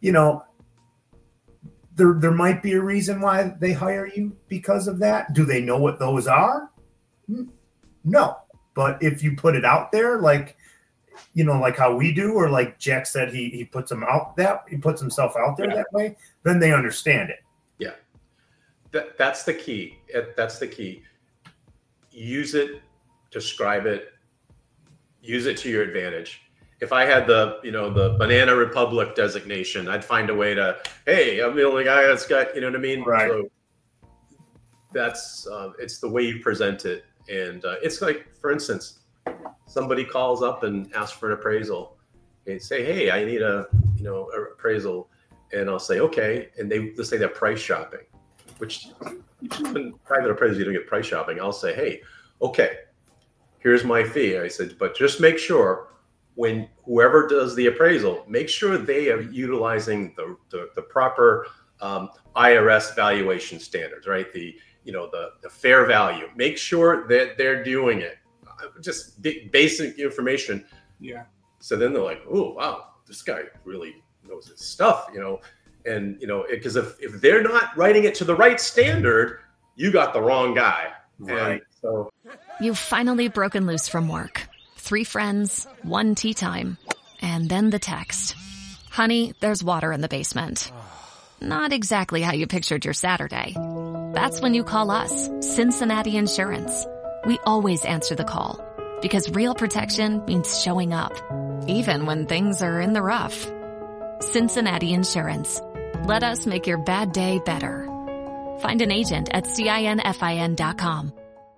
Speaker 4: there might be a reason why they hire you because of that. Do they know what those are? No. But if you put it out there, like how we do, or like Jack said, he puts himself out there that way, then they understand it.
Speaker 3: Yeah. That's the key. That's the key. Use it, describe it, use it to your advantage. If I had the Banana Republic designation, I'd find a way to, hey, I'm the only guy that's got, you know what I mean?
Speaker 4: Right.
Speaker 3: So that's, it's the way you present it. And it's like, for instance, somebody calls up and asks for an appraisal. They say, hey, I need a appraisal. And I'll say, okay. And let's say they're price shopping, which in private appraisals, you don't get price shopping. I'll say, hey, okay, here's my fee. I said, but just make sure when whoever does the appraisal, make sure they are utilizing the proper IRS valuation standards, right? The fair value. Make sure that they're doing it. Just basic information.
Speaker 2: Yeah.
Speaker 3: So then they're like, oh, wow, this guy really knows his stuff, and because if they're not writing it to the right standard, you got the wrong guy.
Speaker 4: Right.
Speaker 3: And so
Speaker 1: You've finally broken loose from work. 3 friends, 1 tea time, and then the text. Honey, there's water in the basement. Not exactly how you pictured your Saturday. That's when you call us, Cincinnati Insurance. We always answer the call, because real protection means showing up, even when things are in the rough. Cincinnati Insurance. Let us make your bad day better. Find an agent at CINFIN.com.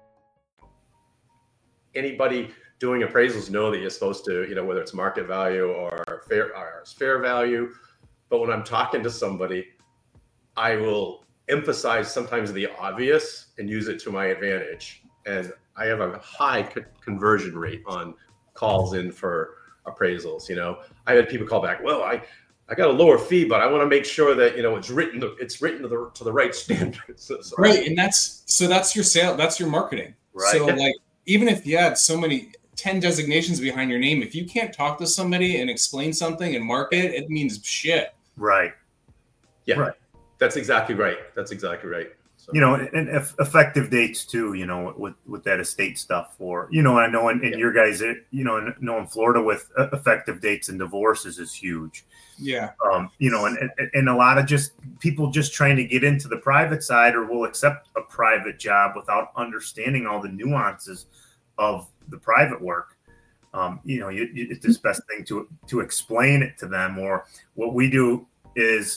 Speaker 3: anybody doing appraisals know that you're supposed to, whether it's market value or fair value. But when I'm talking to somebody, I will emphasize sometimes the obvious and use it to my advantage. And I have a high conversion rate on calls in for appraisals. I had people call back, well, I got a lower fee, but I want to make sure that it's written to the right standards. So,
Speaker 2: right, and that's your sale, that's your marketing.
Speaker 4: Right.
Speaker 2: So like, even if you had 10 designations behind your name, if you can't talk to somebody and explain something and market it means shit.
Speaker 4: Right.
Speaker 3: Yeah.
Speaker 4: Right.
Speaker 3: That's exactly right. So.
Speaker 4: And effective dates too, with that estate stuff, or, I know in your guys, in Florida with effective dates and divorces is huge.
Speaker 2: Yeah.
Speaker 4: And a lot of just people just trying to get into the private side, or will accept a private job without understanding all the nuances of the private work. It's the best thing to explain it to them. Or what we do is,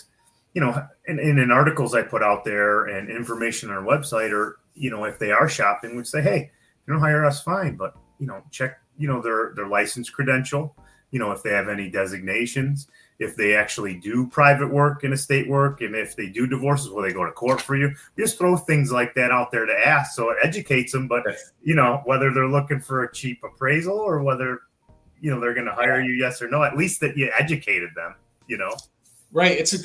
Speaker 4: in articles I put out there and information on our website, or, if they are shopping, we say, hey, you don't hire us, fine, but, check, their license credential, if they have any designations, if they actually do private work and estate work, and if they do divorces, will they go to court for you? We just throw things like that out there to ask, so it educates them. But, whether they're looking for a cheap appraisal or whether, they're going to hire you, yes or no, at least that you educated them,
Speaker 2: Right. It's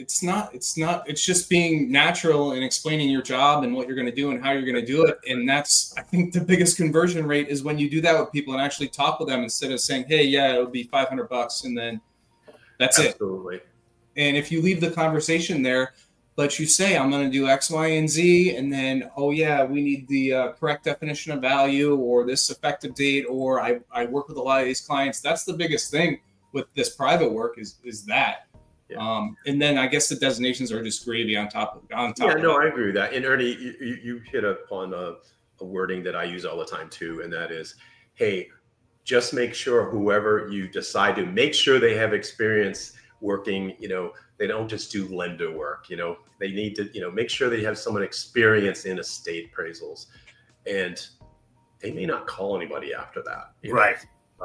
Speaker 2: just being natural and explaining your job and what you're going to do and how you're going to do it. And that's, I think, the biggest conversion rate is when you do that with people and actually talk with them instead of saying, hey, yeah, it'll be $500 and then that's
Speaker 3: Absolutely.
Speaker 2: it. And if you leave the conversation there, but you say, I'm going to do X, Y, and Z, and then, oh yeah, we need the correct definition of value, or this effective date, or I work with a lot of these clients. That's the biggest thing with this private work is that. Yeah. And then I guess the designations are just gravy on top.
Speaker 3: Yeah, no, I agree with that. And Ernie, you hit upon a wording that I use all the time too, and that is, hey, just make sure whoever you decide to, make sure they have experience working. They don't just do lender work. They need to, make sure they have someone experienced in estate appraisals, and they may not call anybody after that.
Speaker 4: Right.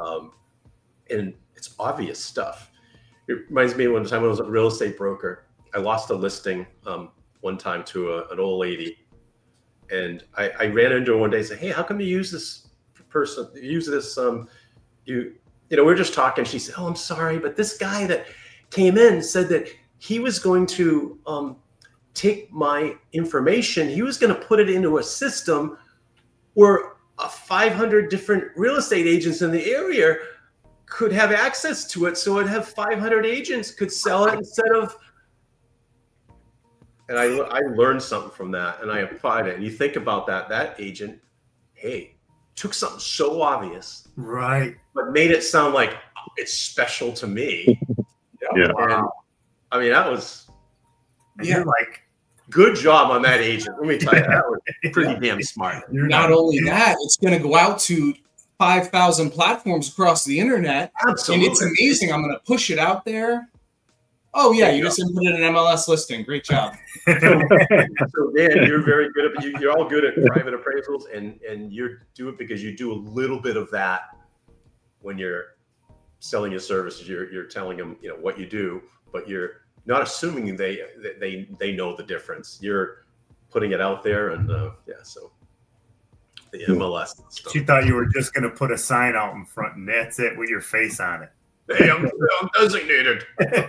Speaker 3: And it's obvious stuff. It reminds me of one time when I was a real estate broker. I lost a listing one time to an old lady. And I ran into her one day and said, hey, how come you use this person, we're just talking. She said, oh, I'm sorry, but this guy that came in said that he was going to take my information. He was going to put it into a system where 500 different real estate agents in the area could have access to it, so it'd have 500 agents could sell it instead of. And I learned something from that, and I applied it. And you think about that agent, hey, took something so obvious,
Speaker 4: right,
Speaker 3: but made it sound like it's special to me.
Speaker 5: Yeah.
Speaker 3: And, I mean, that was,
Speaker 4: you're like,
Speaker 3: good job on that agent. Let me tell you, that was pretty damn smart.
Speaker 2: Not only that, it's going to go out to 5,000 platforms across the internet.
Speaker 3: Absolutely.
Speaker 2: And it's amazing. I'm going to push it out there. Oh, yeah, you just inputted an MLS listing. Great job.
Speaker 3: So Dan, you're very good at, you're all good at private appraisals, and you do it because you do a little bit of that when you're selling your services. You're telling them, what you do, but you're not assuming they know the difference. You're putting it out there, and so the MLS stuff.
Speaker 4: She thought you were just going to put a sign out in front, and that's it with your face on it.
Speaker 3: Hey, I'm designated.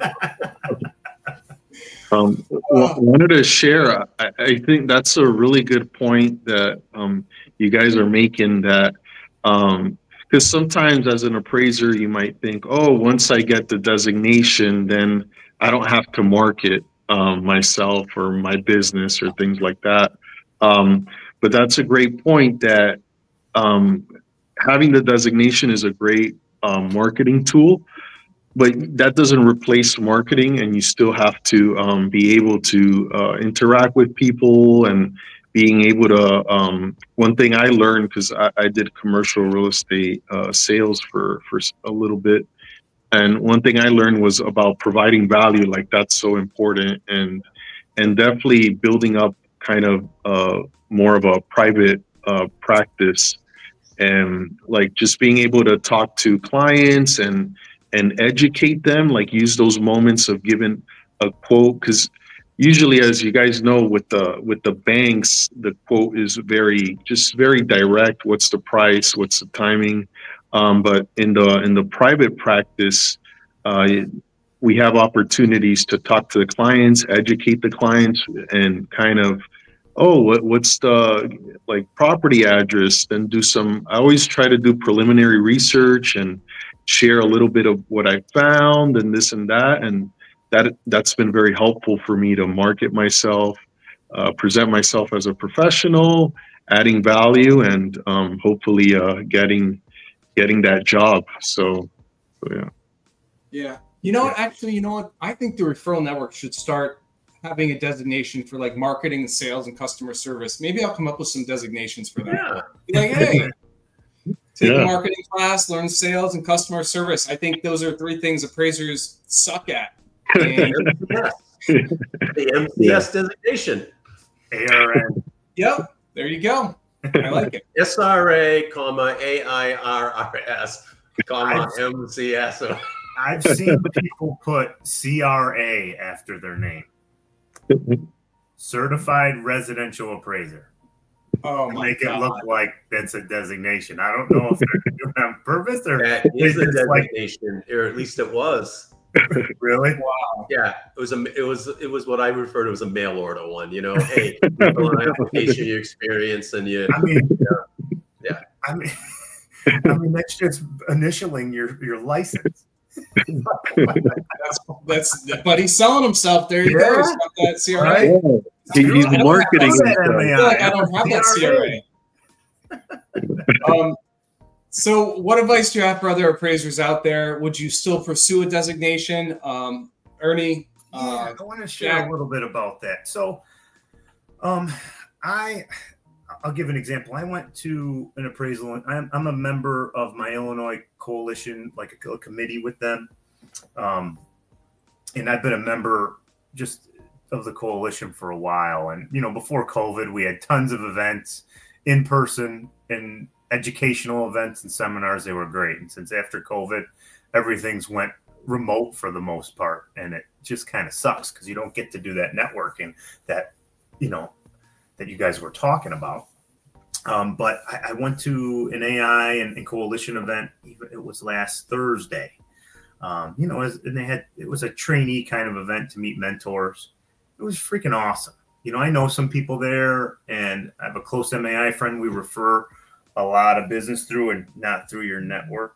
Speaker 5: Wanted to share. I think that's a really good point that you guys are making. That because sometimes as an appraiser, you might think, oh, once I get the designation, then I don't have to market myself or my business or things like that. But that's a great point that having the designation is a great marketing tool, but that doesn't replace marketing, and you still have to be able to interact with people and being able to. One thing I learned, because I did commercial real estate sales for a little bit, and one thing I learned was about providing value. Like, that's so important, and definitely building up kind of more of a private practice, and like just being able to talk to clients and and educate them, like use those moments of giving a quote, because usually, as you guys know, with the banks, the quote is very direct. What's the price? What's the timing? But in the private practice, we have opportunities to talk to the clients, educate the clients, and kind of, what's the like property address? Then do some. I always try to do preliminary research and share a little bit of what I found and this and that, and that's been very helpful for me to market myself, present myself as a professional, adding value, and hopefully getting that job. So yeah.
Speaker 2: Yeah. You know what? Actually, you know what? I think the referral network should start having a designation for like marketing, sales, and customer service. Maybe I'll come up with some designations for that.
Speaker 3: Yeah.
Speaker 2: Be like, hey, take
Speaker 5: Yeah.
Speaker 2: a marketing class, learn sales and customer service. I think those are 3 things appraisers suck at. And,
Speaker 3: MCS. The MCS designation.
Speaker 4: ARN.
Speaker 2: yep, there you go. I like it.
Speaker 3: SRA, AIRRS, MCS.
Speaker 4: I've seen people put CRA after their name. Certified Residential Appraiser.
Speaker 2: Oh
Speaker 4: To
Speaker 2: my
Speaker 4: make it
Speaker 2: God.
Speaker 4: look like that's a designation. I don't know if they're doing it on purpose or
Speaker 3: That is a
Speaker 4: it's like,
Speaker 3: designation, or at least it was.
Speaker 4: really.
Speaker 3: Yeah, it was what I refer to as a mail order one. You know, hey, you fill out an application, your experience, and you.
Speaker 4: I mean,
Speaker 3: Yeah.
Speaker 4: I mean, that's just initialing your license.
Speaker 2: That's but he's selling himself. There you go. He's got that CRA.
Speaker 4: Right.
Speaker 5: He's marketing
Speaker 4: that
Speaker 5: himself.
Speaker 2: I feel like I don't have that CRA. So what advice do you have for other appraisers out there? Would you still pursue a designation? Ernie?
Speaker 4: I want to share
Speaker 2: Jack?
Speaker 4: a little bit about that. So, I'll give an example. I went to an appraisal, and I'm a member of my Illinois coalition, like a committee with them. And I've been a member just of the coalition for a while. And, before COVID, we had tons of events in person and educational events and seminars. They were great. And since after COVID, everything's went remote for the most part. And it just kind of sucks because you don't get to do that networking that you guys were talking about. But I went to an AI and coalition event. It was last Thursday. And it was a trainee kind of event to meet mentors. It was freaking awesome. I know some people there, and I have a close MAI friend we refer a lot of business through, and not through your network.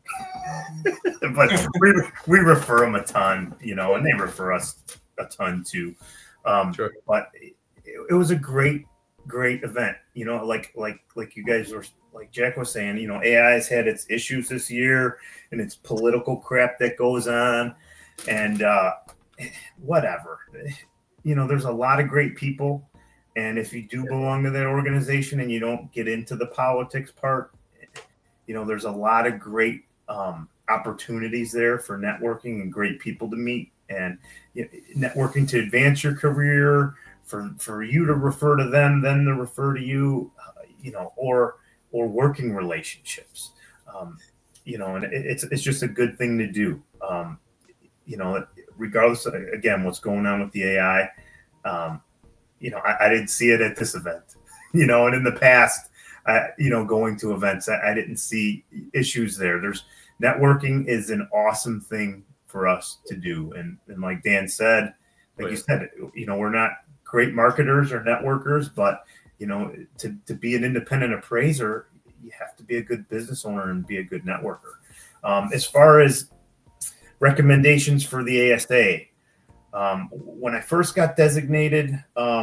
Speaker 4: But we refer them a ton, and they refer us a ton too.
Speaker 3: Sure.
Speaker 4: But it was a great event. Like you guys were, like Jack was saying, AI's had its issues this year and its political crap that goes on, and whatever. There's a lot of great people, and if you do belong to that organization and you don't get into the politics part, there's a lot of great opportunities there for networking and great people to meet, and networking to advance your career, for you to refer to them, then to refer to you, or working relationships, and it's just a good thing to do. Regardless of, again, what's going on with the AI, I didn't see it at this event, and in the past, going to events, I didn't see issues there. Networking is an awesome thing for us to do. And like Dan said, you said, we're not great marketers or networkers, but, to be an independent appraiser, you have to be a good business owner and be a good networker. As far as recommendations for the ASA, when I first got designated,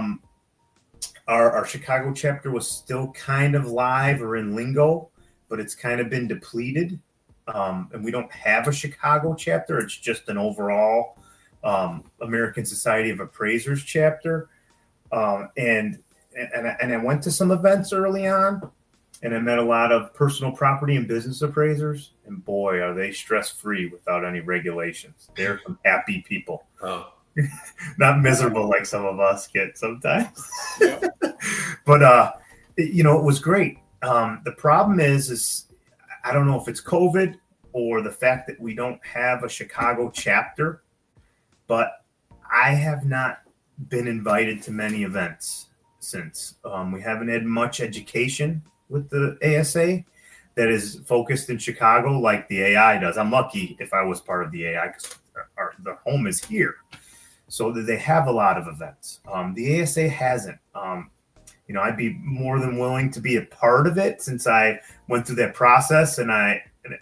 Speaker 4: our Chicago chapter was still kind of live or in lingo, but it's kind of been depleted. And we don't have a Chicago chapter. It's just an overall American Society of Appraisers chapter. And I went to some events early on, and I met a lot of personal property and business appraisers. And boy, are they stress-free without any regulations. They're some happy people.
Speaker 3: Oh.
Speaker 4: Not miserable like some of us get sometimes.
Speaker 2: Yeah.
Speaker 4: But, it was great. The problem is I don't know if it's COVID or the fact that we don't have a Chicago chapter, but I have not been invited to many events since. We haven't had much education with the ASA that is focused in Chicago like the AI does. I'm lucky if I was part of the AI because the home is here. So that they have a lot of events. The ASA hasn't. I'd be more than willing to be a part of it since I went through that process and I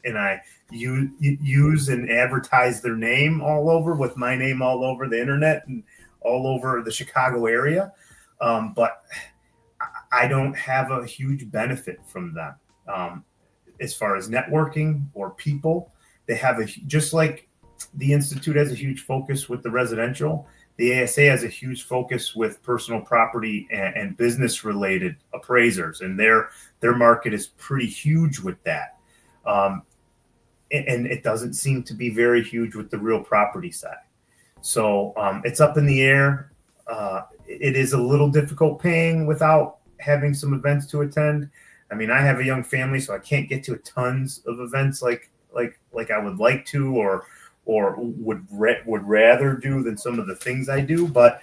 Speaker 4: use and advertise their name all over with my name all over the internet and all over the Chicago area. But I don't have a huge benefit from them. As far as networking or people, they have just like the Institute has a huge focus with the residential. The ASA has a huge focus with personal property and business related appraisers, and their market is pretty huge with that. And it doesn't seem to be very huge with the real property side. So it's up in the air. It is a little difficult paying without having some events to attend. I mean, I have a young family, so I can't get to tons of events like I would like to, or would rather do than some of the things I do. But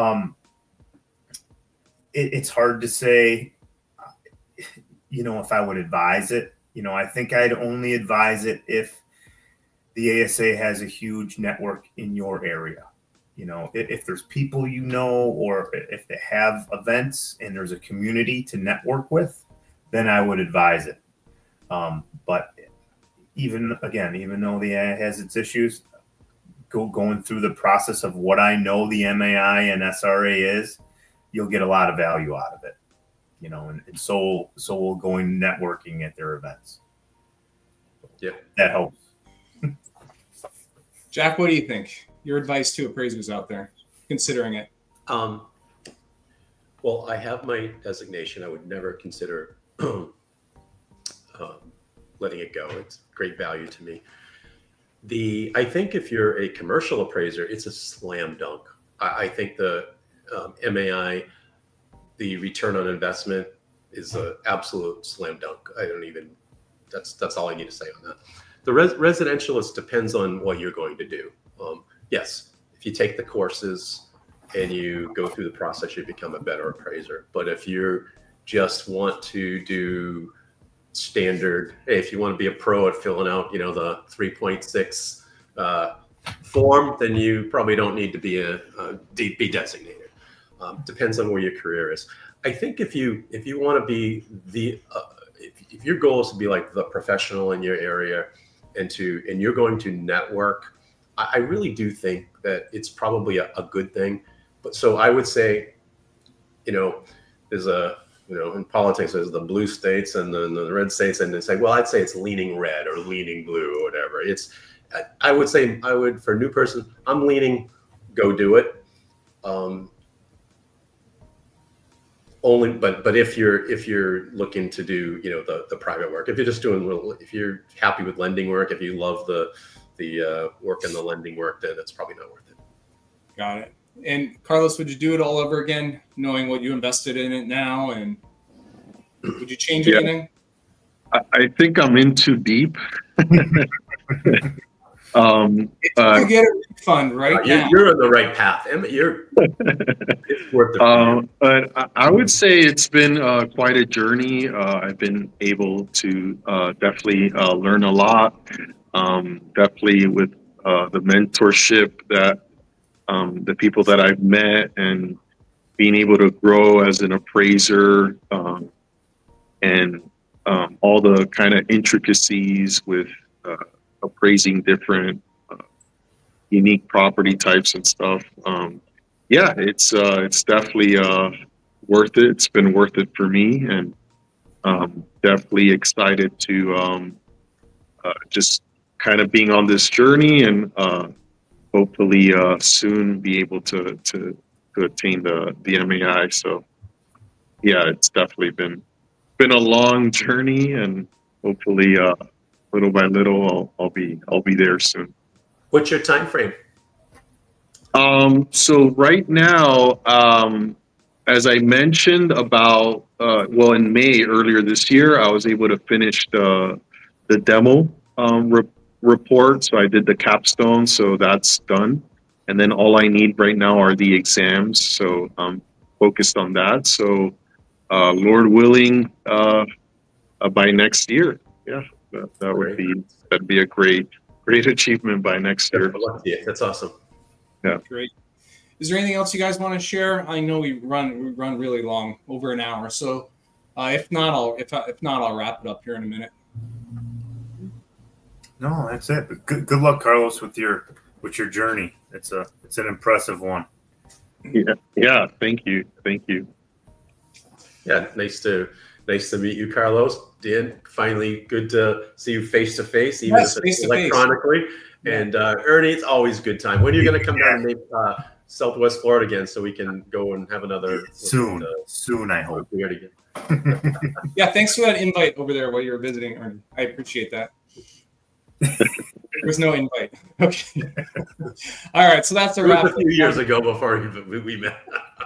Speaker 4: it's hard to say, if I would advise it. I think I'd only advise it if the ASA has a huge network in your area. If there's people or if they have events and there's a community to network with, then I would advise it. But even though the AI has its issues, going through the process of what I know the MAI and SRA is, you'll get a lot of value out of it. And so will going networking at their events.
Speaker 3: Yeah,
Speaker 4: that helps.
Speaker 2: Jack, what do you think? Your advice to appraisers out there considering it?
Speaker 3: Well, I have my designation. I would never consider letting it go. It's great value to me. I think if you're a commercial appraiser, it's a slam dunk. I think the MAI, the return on investment is an absolute slam dunk. That's all I need to say on that. The residentialist depends on what you're going to do. Yes, if you take the courses and you go through the process, you become a better appraiser. But if you just want to do standard, if you want to be a pro at filling out, the 3.6 form, then you probably don't need to be designated. Depends on where your career is. I think if you want to be if your goal is to be like the professional in your area and you're going to network, I really do think that it's probably a good thing. But so I would say, there's in politics, there's the blue states and the red states, and they say, well, I'd say it's leaning red or leaning blue or whatever. I would say, for a new person, I'm leaning, go do it. But if you're looking to do, the private work, if you're just if you're happy with lending work, if you love the work and the lending work, then it's probably not worth it.
Speaker 2: Got it. And Carlos, would you do it all over again, knowing what you invested in it now? And would you change anything?
Speaker 5: I think I'm in too deep.
Speaker 2: You get a refund right now.
Speaker 3: You're on the right path. It's worth it.
Speaker 5: But I would say it's been quite a journey. I've been able to definitely learn a lot. Definitely with the mentorship that the people that I've met, and being able to grow as an appraiser, and all the kind of intricacies with appraising different unique property types and stuff. It's definitely worth it. It's been worth it for me, and definitely excited to just kind of being on this journey, and hopefully soon be able to attain the MAI. So it's definitely been a long journey, and hopefully little by little I'll be there soon.
Speaker 3: What's your time frame?
Speaker 5: So right now, as I mentioned about in May earlier this year, I was able to finish the demo report. So I did the capstone, so that's done. And then all I need right now are the exams. So I'm focused on that. So Lord willing, by next year, yeah, that'd be a great achievement by next year.
Speaker 3: That's awesome.
Speaker 5: Yeah,
Speaker 2: great. Is there anything else you guys want to share? I know we run really long, over an hour. So if not, I'll wrap it up here in a minute.
Speaker 4: No, that's it. But good luck, Carlos, with your journey. It's an impressive one.
Speaker 5: Yeah. Thank you.
Speaker 3: Yeah, nice to meet you, Carlos. Dan, finally good to see you face to face, even if it's electronically. And Ernie, it's always a good time. When are you going to come down to Southwest Florida again, so we can go and have another
Speaker 4: soon? I hope.
Speaker 2: Yeah, thanks for that invite over there while you were visiting, Ernie. I appreciate that. There was no invite. Okay. All right, so that's a wrap.
Speaker 3: A few years ago, before we met.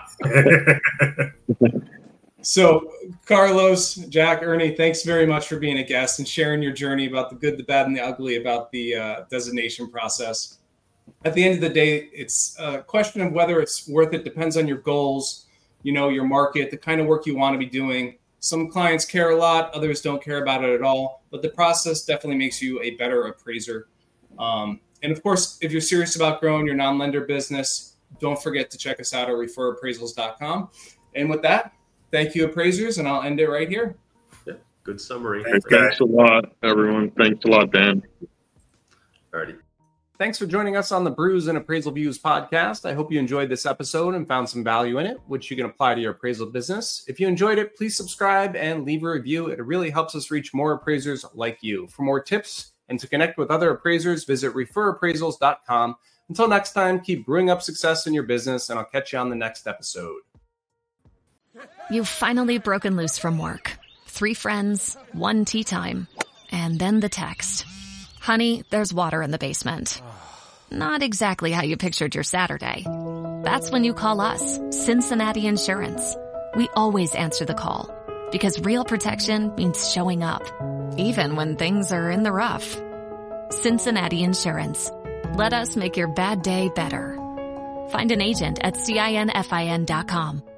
Speaker 2: So, Carlos, Jack, Ernie, thanks very much for being a guest and sharing your journey about the good, the bad, and the ugly about the designation process. At the end of the day, it's a question of whether it's worth it. Depends on your goals, your market, the kind of work you want to be doing. Some clients care a lot, others don't care about it at all, but the process definitely makes you a better appraiser. And of course, if you're serious about growing your non-lender business, don't forget to check us out at referappraisals.com. And with that, thank you, appraisers, and I'll end it right here.
Speaker 3: Yeah, good summary.
Speaker 5: Thanks a lot, everyone. Thanks a lot, Dan.
Speaker 3: Alrighty.
Speaker 2: Thanks for joining us on the Brews and Appraisal Views podcast. I hope you enjoyed this episode and found some value in it, which you can apply to your appraisal business. If you enjoyed it, please subscribe and leave a review. It really helps us reach more appraisers like you. For more tips and to connect with other appraisers, visit referappraisals.com. Until next time, keep brewing up success in your business, and I'll catch you on the next episode.
Speaker 1: You've finally broken loose from work. 3 friends, 1 tea time, and then the text. Honey, there's water in the basement. Not exactly how you pictured your Saturday. That's when you call us, Cincinnati Insurance. We always answer the call because real protection means showing up, even when things are in the rough. Cincinnati Insurance. Let us make your bad day better. Find an agent at CINFIN.com.